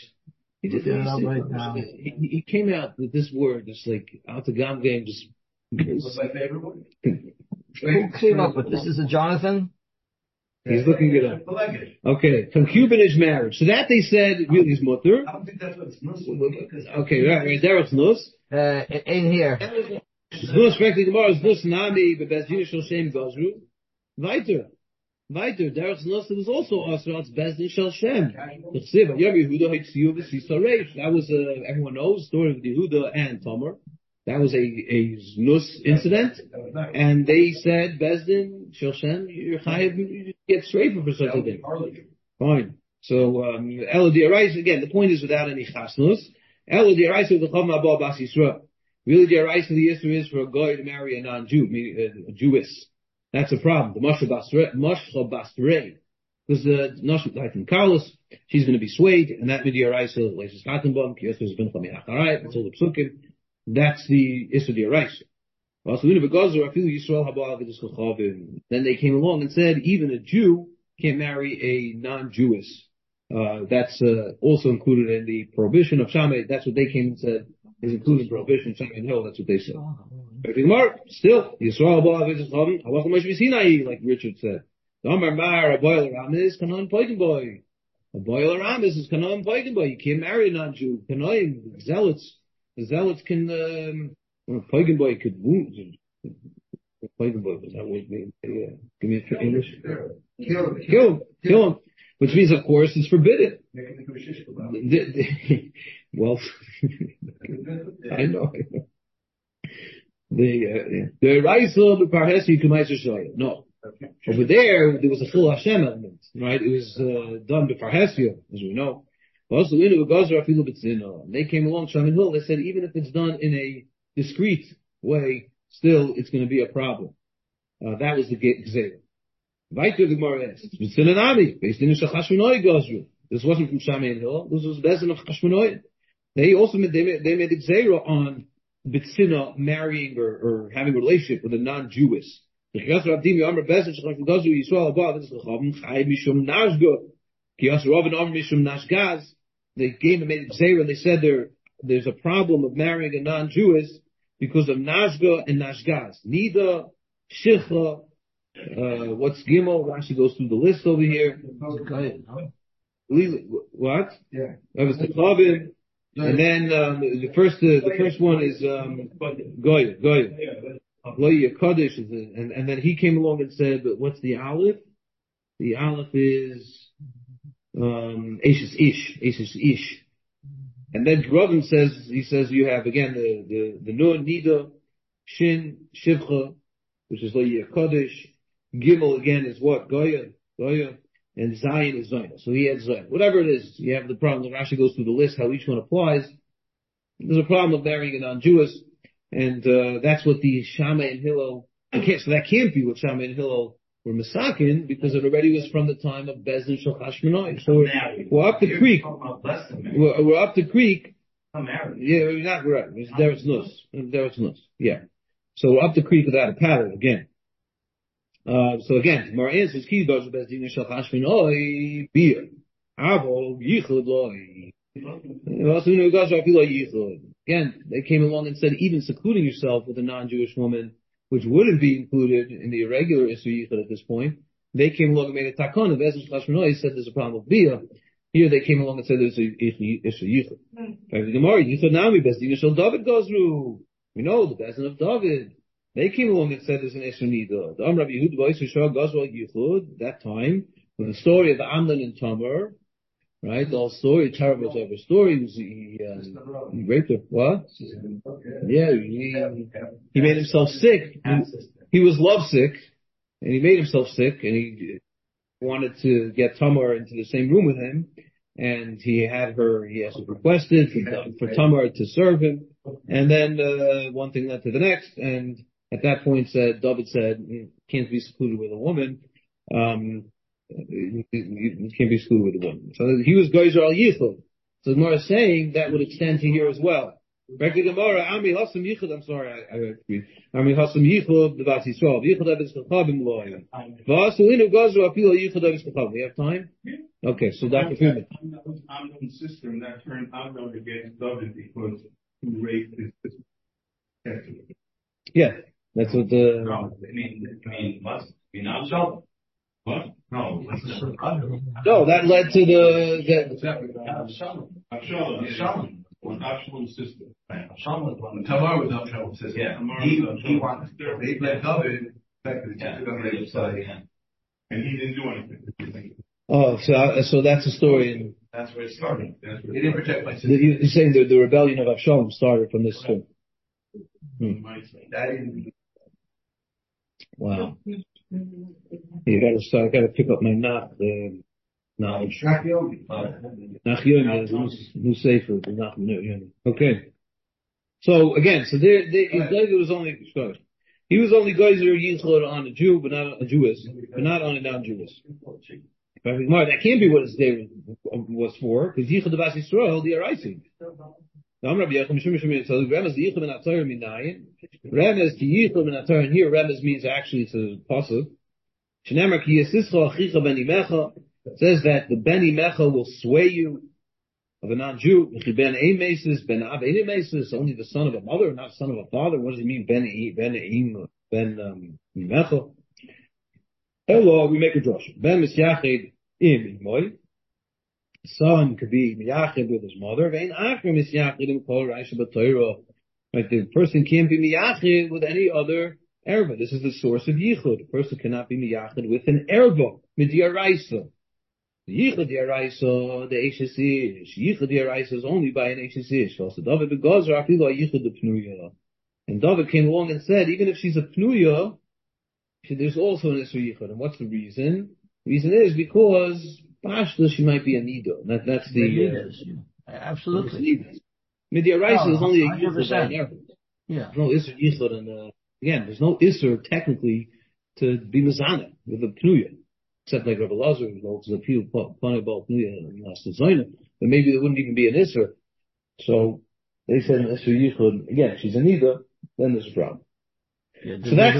He came out with this word, just like out the gam game, just. What's my favorite one? Who came up with this? Is a Jonathan? He's looking it up. Okay, concubinage marriage. So that they said really is mutter. I don't think that's what it's nus. Okay, right. There's nus. In here. Nus, frankly, Gemara is nus nami bebezdin shel shem gazru. Weiter. There's nus. It was also also it's bezdin shel shem. That was everyone knows the story of Yehuda and Tamar. That was a nus incident, and they said Bezdin Shoshen, you get straight for such a thing. Fine. So Elodie Arais again. The point is without any chasnus. Elodie Arais the Chama Abba Bas Yisrael. Really, the Arais of the issue is for a guy to marry a non-Jew, a Jewess. That's a problem. The Mashal Basrei, because the Nashut like in Carlos, she's going to be swayed, and that Midi Arais is Katenbaum. Kiyos is Ben Chami Acharai. That's all the psukim. That's the Issa D'Oraisa. Then they came along and said even a Jew can't marry a non-Jewess. That's also included in the prohibition of Shammai. That's what they came and said is included in prohibition of Shammai and Hill. That's what they said. Still, Yisrael like Richard said. A boiler ramis kanon poigenboy. A boiler ramis is kanon poigenboy. You can't marry a non-Jew. Kanoim zealots. The zealots can, Pagan boy could wound. Pagan boy, was that what give me a English? Kill him. Which means, of course, it's forbidden. Well, I know. The Raisel, the Parhesi, Kumaiser Shoya. No. Over there was a full Hashem element, right? It was, done by Parhesia, as we know. They came along, Shammai and Hill, they said even if it's done in a discreet way, still it's going to be a problem. That was the Gzeir. Weiter the Gemara asks, this wasn't from Shammai and Hill, this was Bezin of Chashmonoid. They also made a Gzeir on Bitsina marrying or having a relationship with a non-Jewess. They came and made a Gzeira and they said there's a problem of marrying a non-Jewess because of Nashga and Nashgaz. Nida, Shicha, what's Gimel? Rashi goes through the list over here. What? Yeah. That was the Chavim. And then, the first one is, Goya. Goya Kaddish, and then he came along and said, but what's the Aleph? The Aleph is, Ashes Ish. And then Ravim says you have again the Nun, Nida, Shin, Shivcha, which is Loya Kaddish. Gimel again is what? Goya, and Zion is Zion. So he had Zion. Whatever it is, you have the problem. The Rashi goes through the list, how each one applies. There's a problem of marrying a non-Jewess, and that's what the Shammai and Hillel Okay, so that can't be what Shammai and Hillel were misakin, because it already was from the time of Bezdin Shel Chashmonai. So we're up the creek. We're up the creek. Yeah, we're not right. There's nus. Yeah. So we're up the creek without a paddle again. So again, Mar answers Ki goes with Bezdin Shel Chashmonai beer. Avo Yichud Loi. Again, they came along and said, even secluding yourself with a non-Jewish woman, which wouldn't be included in the irregular Isser Yichud at this point, they came along and made a takon. Bezdin Shel Chashmonai said there's a problem with bia. Here they came along and said there's a Isser Yichud. The Gemara, Yichud Nami Bezdin Shel David Gozru. We know the Bezdin of David. They came along and said there's an Isser Nida. The Amr Rabbi Yehuda B'Isser Shah Gozru Yichud. That time, with the story of Amnon and Tamar. Right, the whole story, terrible story. He raped her. What? Yeah, he made himself sick. He was lovesick, and he made himself sick, and he wanted to get Tamar into the same room with him, and he had requested for Tamar to serve him, and then one thing led to the next, and at that point David said, you can't be secluded with a woman. You can't be screwed with a woman. So he was Geyser al Yichud. So the Gemara is saying that would extend to here as well. Back to Gemara, Ami Hasam Yichud. I'm sorry, I agree. Ami Hasam Yichud B'Bas Yisrael. Yichud Avis Chachabim Loya. V'Asulinu Gazru Apilo Yichud Avis Chachabim. We have time? Okay, so Dr. Freeman. Amnon's sister, and that turned Amnon against David because he raped his sister. Yeah, that's what the. No, I mean, what? Absalom? What? No, that led to the. Absalom was Absalom's sister. Absalom was one. Tamar was Absalom's sister. Yeah. He wanted to. They let David back to the side, and he didn't do anything. Oh, so that's the story. And that's where it started. He didn't protect my sister. You're saying the rebellion of Absalom started from this story. Wow. You gotta pick up my knowledge. Nachyomi, new sefer, okay. So again, it was only, he was only geyser yichud on a Jew, but not a Jewess, but not on a non-Jewess. That can't be what his day was for, because yichud B'Bas Yisrael, the arising. Remez to yichud min atar, and here remez means actually to pasuk. Shenemar ki yisischa achicha beni mecha. It says that the beni mecha will sway you of a non-Jew. Ben mesis, ben av mesis, only the son of a mother, not son of a father. What does it mean? Ben mecha. Hello, we make a drush. Ben misyached im imoy. Son could be miyached with his mother. Vein acher misyached im kol raisha b'toira. Right, the person can't be miyached with any other erva. This is the source of yichud. A person cannot be miyached with an erva midyaraisa. The yichud diaraisa, the HSish. Yichud diaraisa is only by an HSish. Also, David begazar afilo yichud the pnuya. And David came along and said, even if she's a pnuya, there's also an isur yichud. And what's the reason? The reason is because Pashta, she might be a nido. That's the absolutely. Midyaraisa is only a yichud. Yeah. No isur yichud, and again, there's no isur technically to be mizana with a pnuya, except like Rabbi Lazar, who holds the few pnuya and last designer, but maybe there wouldn't even be an isur. So they said an isur yichud. Again, if she's a nido, then there's a problem. Yeah, so that's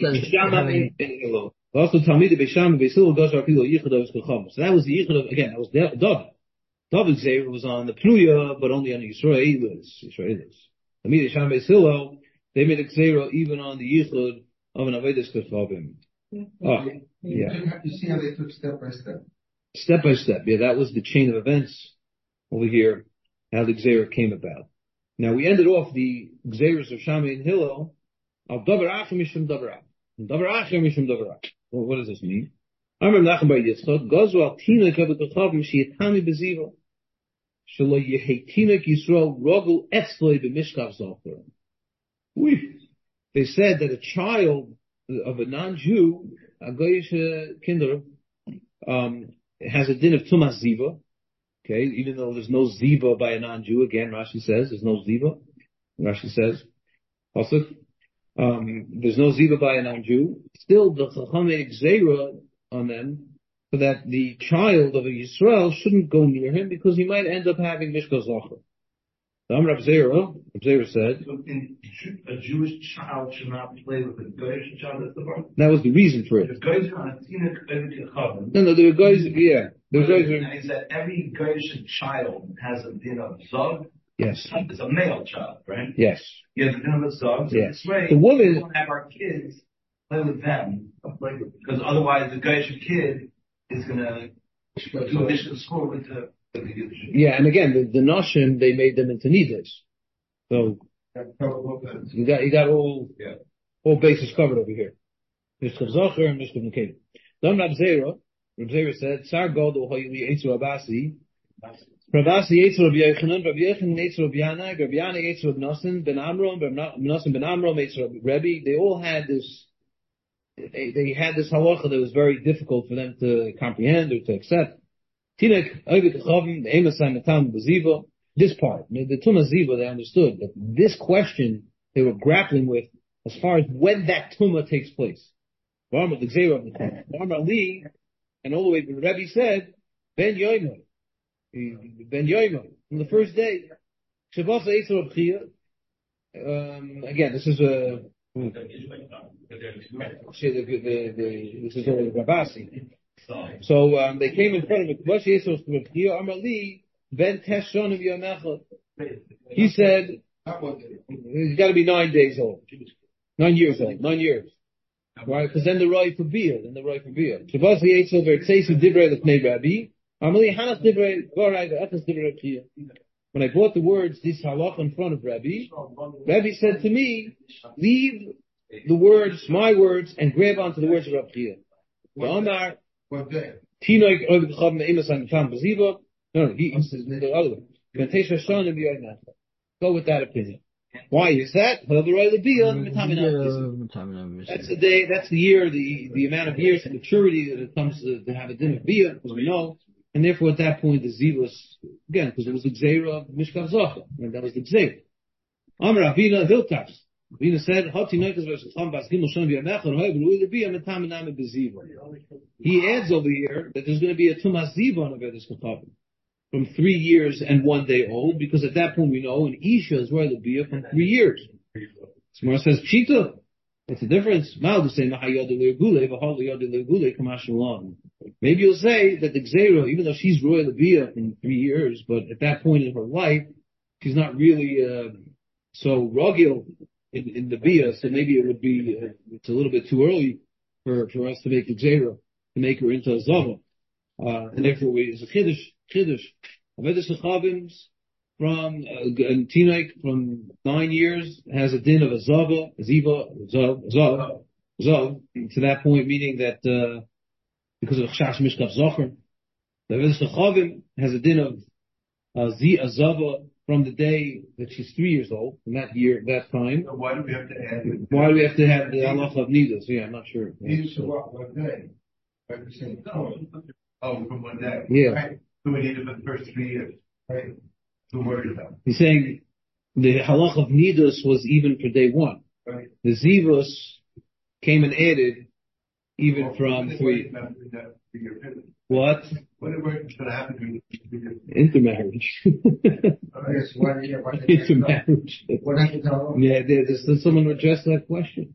the also Talmidei Beisham Beisil goes to Apilo Yichud of Chacham. So that was the Yichud of, again, that was David. David's Zeir was on the Pnuya, but only on the Yisraelis. Talmidei Beisham Beisilo, they made a Zeir even on the Yichud of an Avedis Kachavim. Oh, yeah. You see how they took step by step. Step by step, yeah, that was the chain of events over here, how the Zeir came about. Now we ended off the Zeirs of Shammai and Hillel, of Davar Acher Mishum Davar Acher. Davar Acher Mishum Davar Acher. Well, what does this mean? Amar Nachum bar Yitzchak, Gazu al Tina Kavit Kachavim Sheitami Beziva. Shelo Yeheitinak Yisrael Rogel Etzloi B'Mishkav Zocher. They said that a child of a non-Jew, a Goyish Kinder, has a din of Tumas Ziva. Okay, even though there's no Ziva by a non-Jew, again, Rashi says, there's no Ziva. Rashi says, also, There's no ziva by a non-Jew. Still, the Chacham made gzeira on them so that the child of a Yisrael shouldn't go near him because he might end up having Mishka Zocher. Rav Zera said, a Jewish child should not play with a Goyish child. That's the problem. That was the reason for it. No, there were guys, yeah. There were guys. And he said every Goyish child has a din of Zog. Yes. It's a male child, right? Yes. He has a din of Zog. So yes. This way, the woman, we don't have our kids play with them. Because otherwise the Goyish kid is going to do a mission school with the yeah, and again, the Noshim, they made them into Nidas. So, you got all bases covered over here. Mishkav Zocher and Mishkav Nekeda. Then Rav Zera said, Sar Godel Hoyli Eitzu Abasi, Rabasi Eitzu Rabbi Yochanan, Rabbi Yochanan Eitzu Rabbi Yana, Rabbi Yana Eitzu Rabbi Nosson, Ben Amram, Nosson Ben Amram, Eitzu Rabbi Rebbe. They all had this, they had this halacha that was very difficult for them to comprehend or to accept. This part, the Tumah Ziva, they understood that this question they were grappling with as far as when that Tumah takes place. And all the way the Rebbe said, Ben Yoimah, from the first day. Again, this is this is already Rabasi. So they came in front of it. He said he's got to be 9 days old, 9 years old, 9 years, right? Because then the Roy for beer, When I brought the words this halach in front of Rabbi said to me, leave the words, my words, and grab onto the words of Rabbi Chia. What day? No, he the other one. Go with that opinion. Why is that? That's the day, that's the year, the amount of years of maturity that it comes to have a din of bia, as we know. And therefore at that point the zivus, again, because it was the gzeira of Mishkav Zocher, and that was the gzeira. Amar Avina Hiltas. Avina said, he adds over here that there's going to be a Tumah Ziva on Avedas Kachavim from 3 years and 1 day old, because at that point we know an Isha is royal bia from 3 years. Smar says, Pshita, what's the difference? Maybe you'll say that the Gzeira, even though she's royal bia from 3 years, but at that point in her life, she's not really so rogil in the bia, so maybe it would be it's a little bit too early for us to make the Gzeira, to make her into a Zava. And therefore it's a Chiddush. Avedas Kachavim from Tinaik from 9 years has a din of a Zava, Zav, to that point, meaning that because of Chash Mishkav Zocher, the Avedas Kachavim has a din of a Zava from the day that she's 3 years old, from that year, that time. So why do we have to add? Why do we have to have the halacha of Nidas? Yeah, I'm not sure. Nidas of what day? From 1 day. Yeah. Right. So we need it for the first 3 years. Right. So what is that? He's saying the halach of Nidas was even for day 1. Right. The Zivus came and added even from 3. What? What is going to happen to intermarriage? Intermarriage. Yeah, there's someone address that question.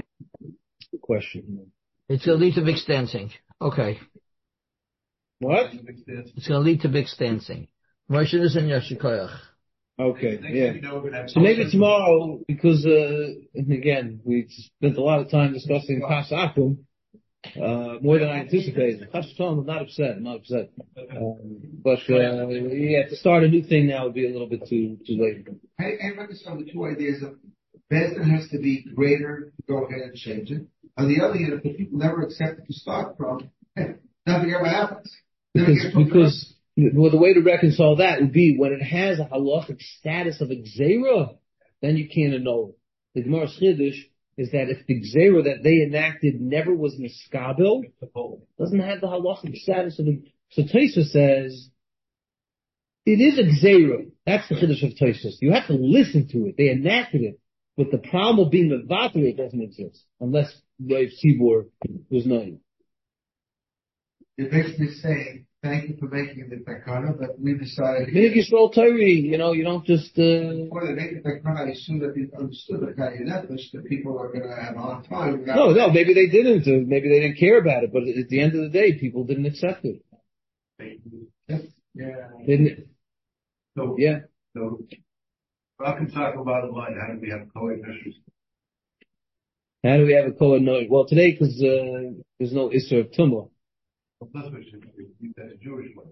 It's going to lead to big stancing. Okay. What? It's going to lead to big stancing. Moshe and Yashikoyach. Okay, yeah. So maybe tomorrow, because, and again, we spent a lot of time discussing Pas Akum, more than I anticipated. I'm not upset. But to start a new thing now would be a little bit too late. I reconcile the two ideas of Bezdin has to be greater, go ahead and change it. On the other hand, if the people never accept it to start from, nothing ever happens. Because the way to reconcile that would be when it has a halachic status of a gzeira, then you can't annul it. The Gemara's Chiddush is that if the gzeira that they enacted never was niskabil, doesn't have the halachic status of a... So Tosfos says, it is a gzeira. That's the Chiddush of Tosfos. You have to listen to it. They enacted it. But the problem of being mevater doesn't exist unless the Tzibur was known. You're basically saying, thank you for making the takana, but we decided. Minhag Yisrael Torah, you don't just. Before they make the takana, I assume that they understood the Kayanetish, that people are going to have a hard time. No, maybe they didn't. Maybe they didn't care about it. But at the end of the day, people didn't accept it. Yeah. Didn't it? So, yeah. So, I can talk about it line. How do we have coexistence? How do we have a Kohen Noid? Well, today, because there's no Isser of Tumah. Well, that's what that's a Jewish one.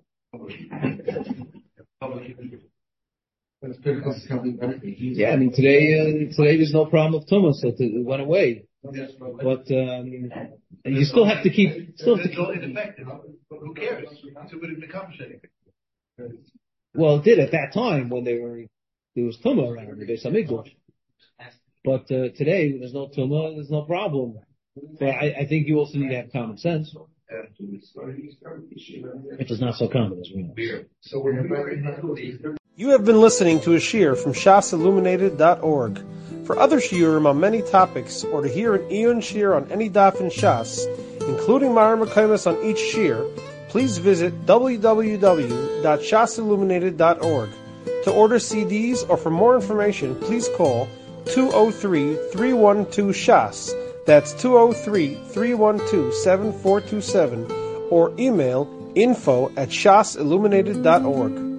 Yeah, I mean, today there's no problem of Tumah, so it went away. But you still have to keep. It's ineffective. But who cares? So it didn't accomplish anything. Well, it did at that time when there was Tumah around the Beis Hamikdash. But today, there's no Tumah, there's no problem. But I think you also need to have common sense. Which is not so common as we know. You have been listening to a shiur from shasilluminated.org. For other shiurim on many topics, or to hear an Iyun shiur on any daf in Shas, including Mareh Mekomos on each shiur, please visit www.shasilluminated.org. To order CDs or for more information, please call 203-312-SHAS. That's 203-312-7427, or email info@shasilluminated.org.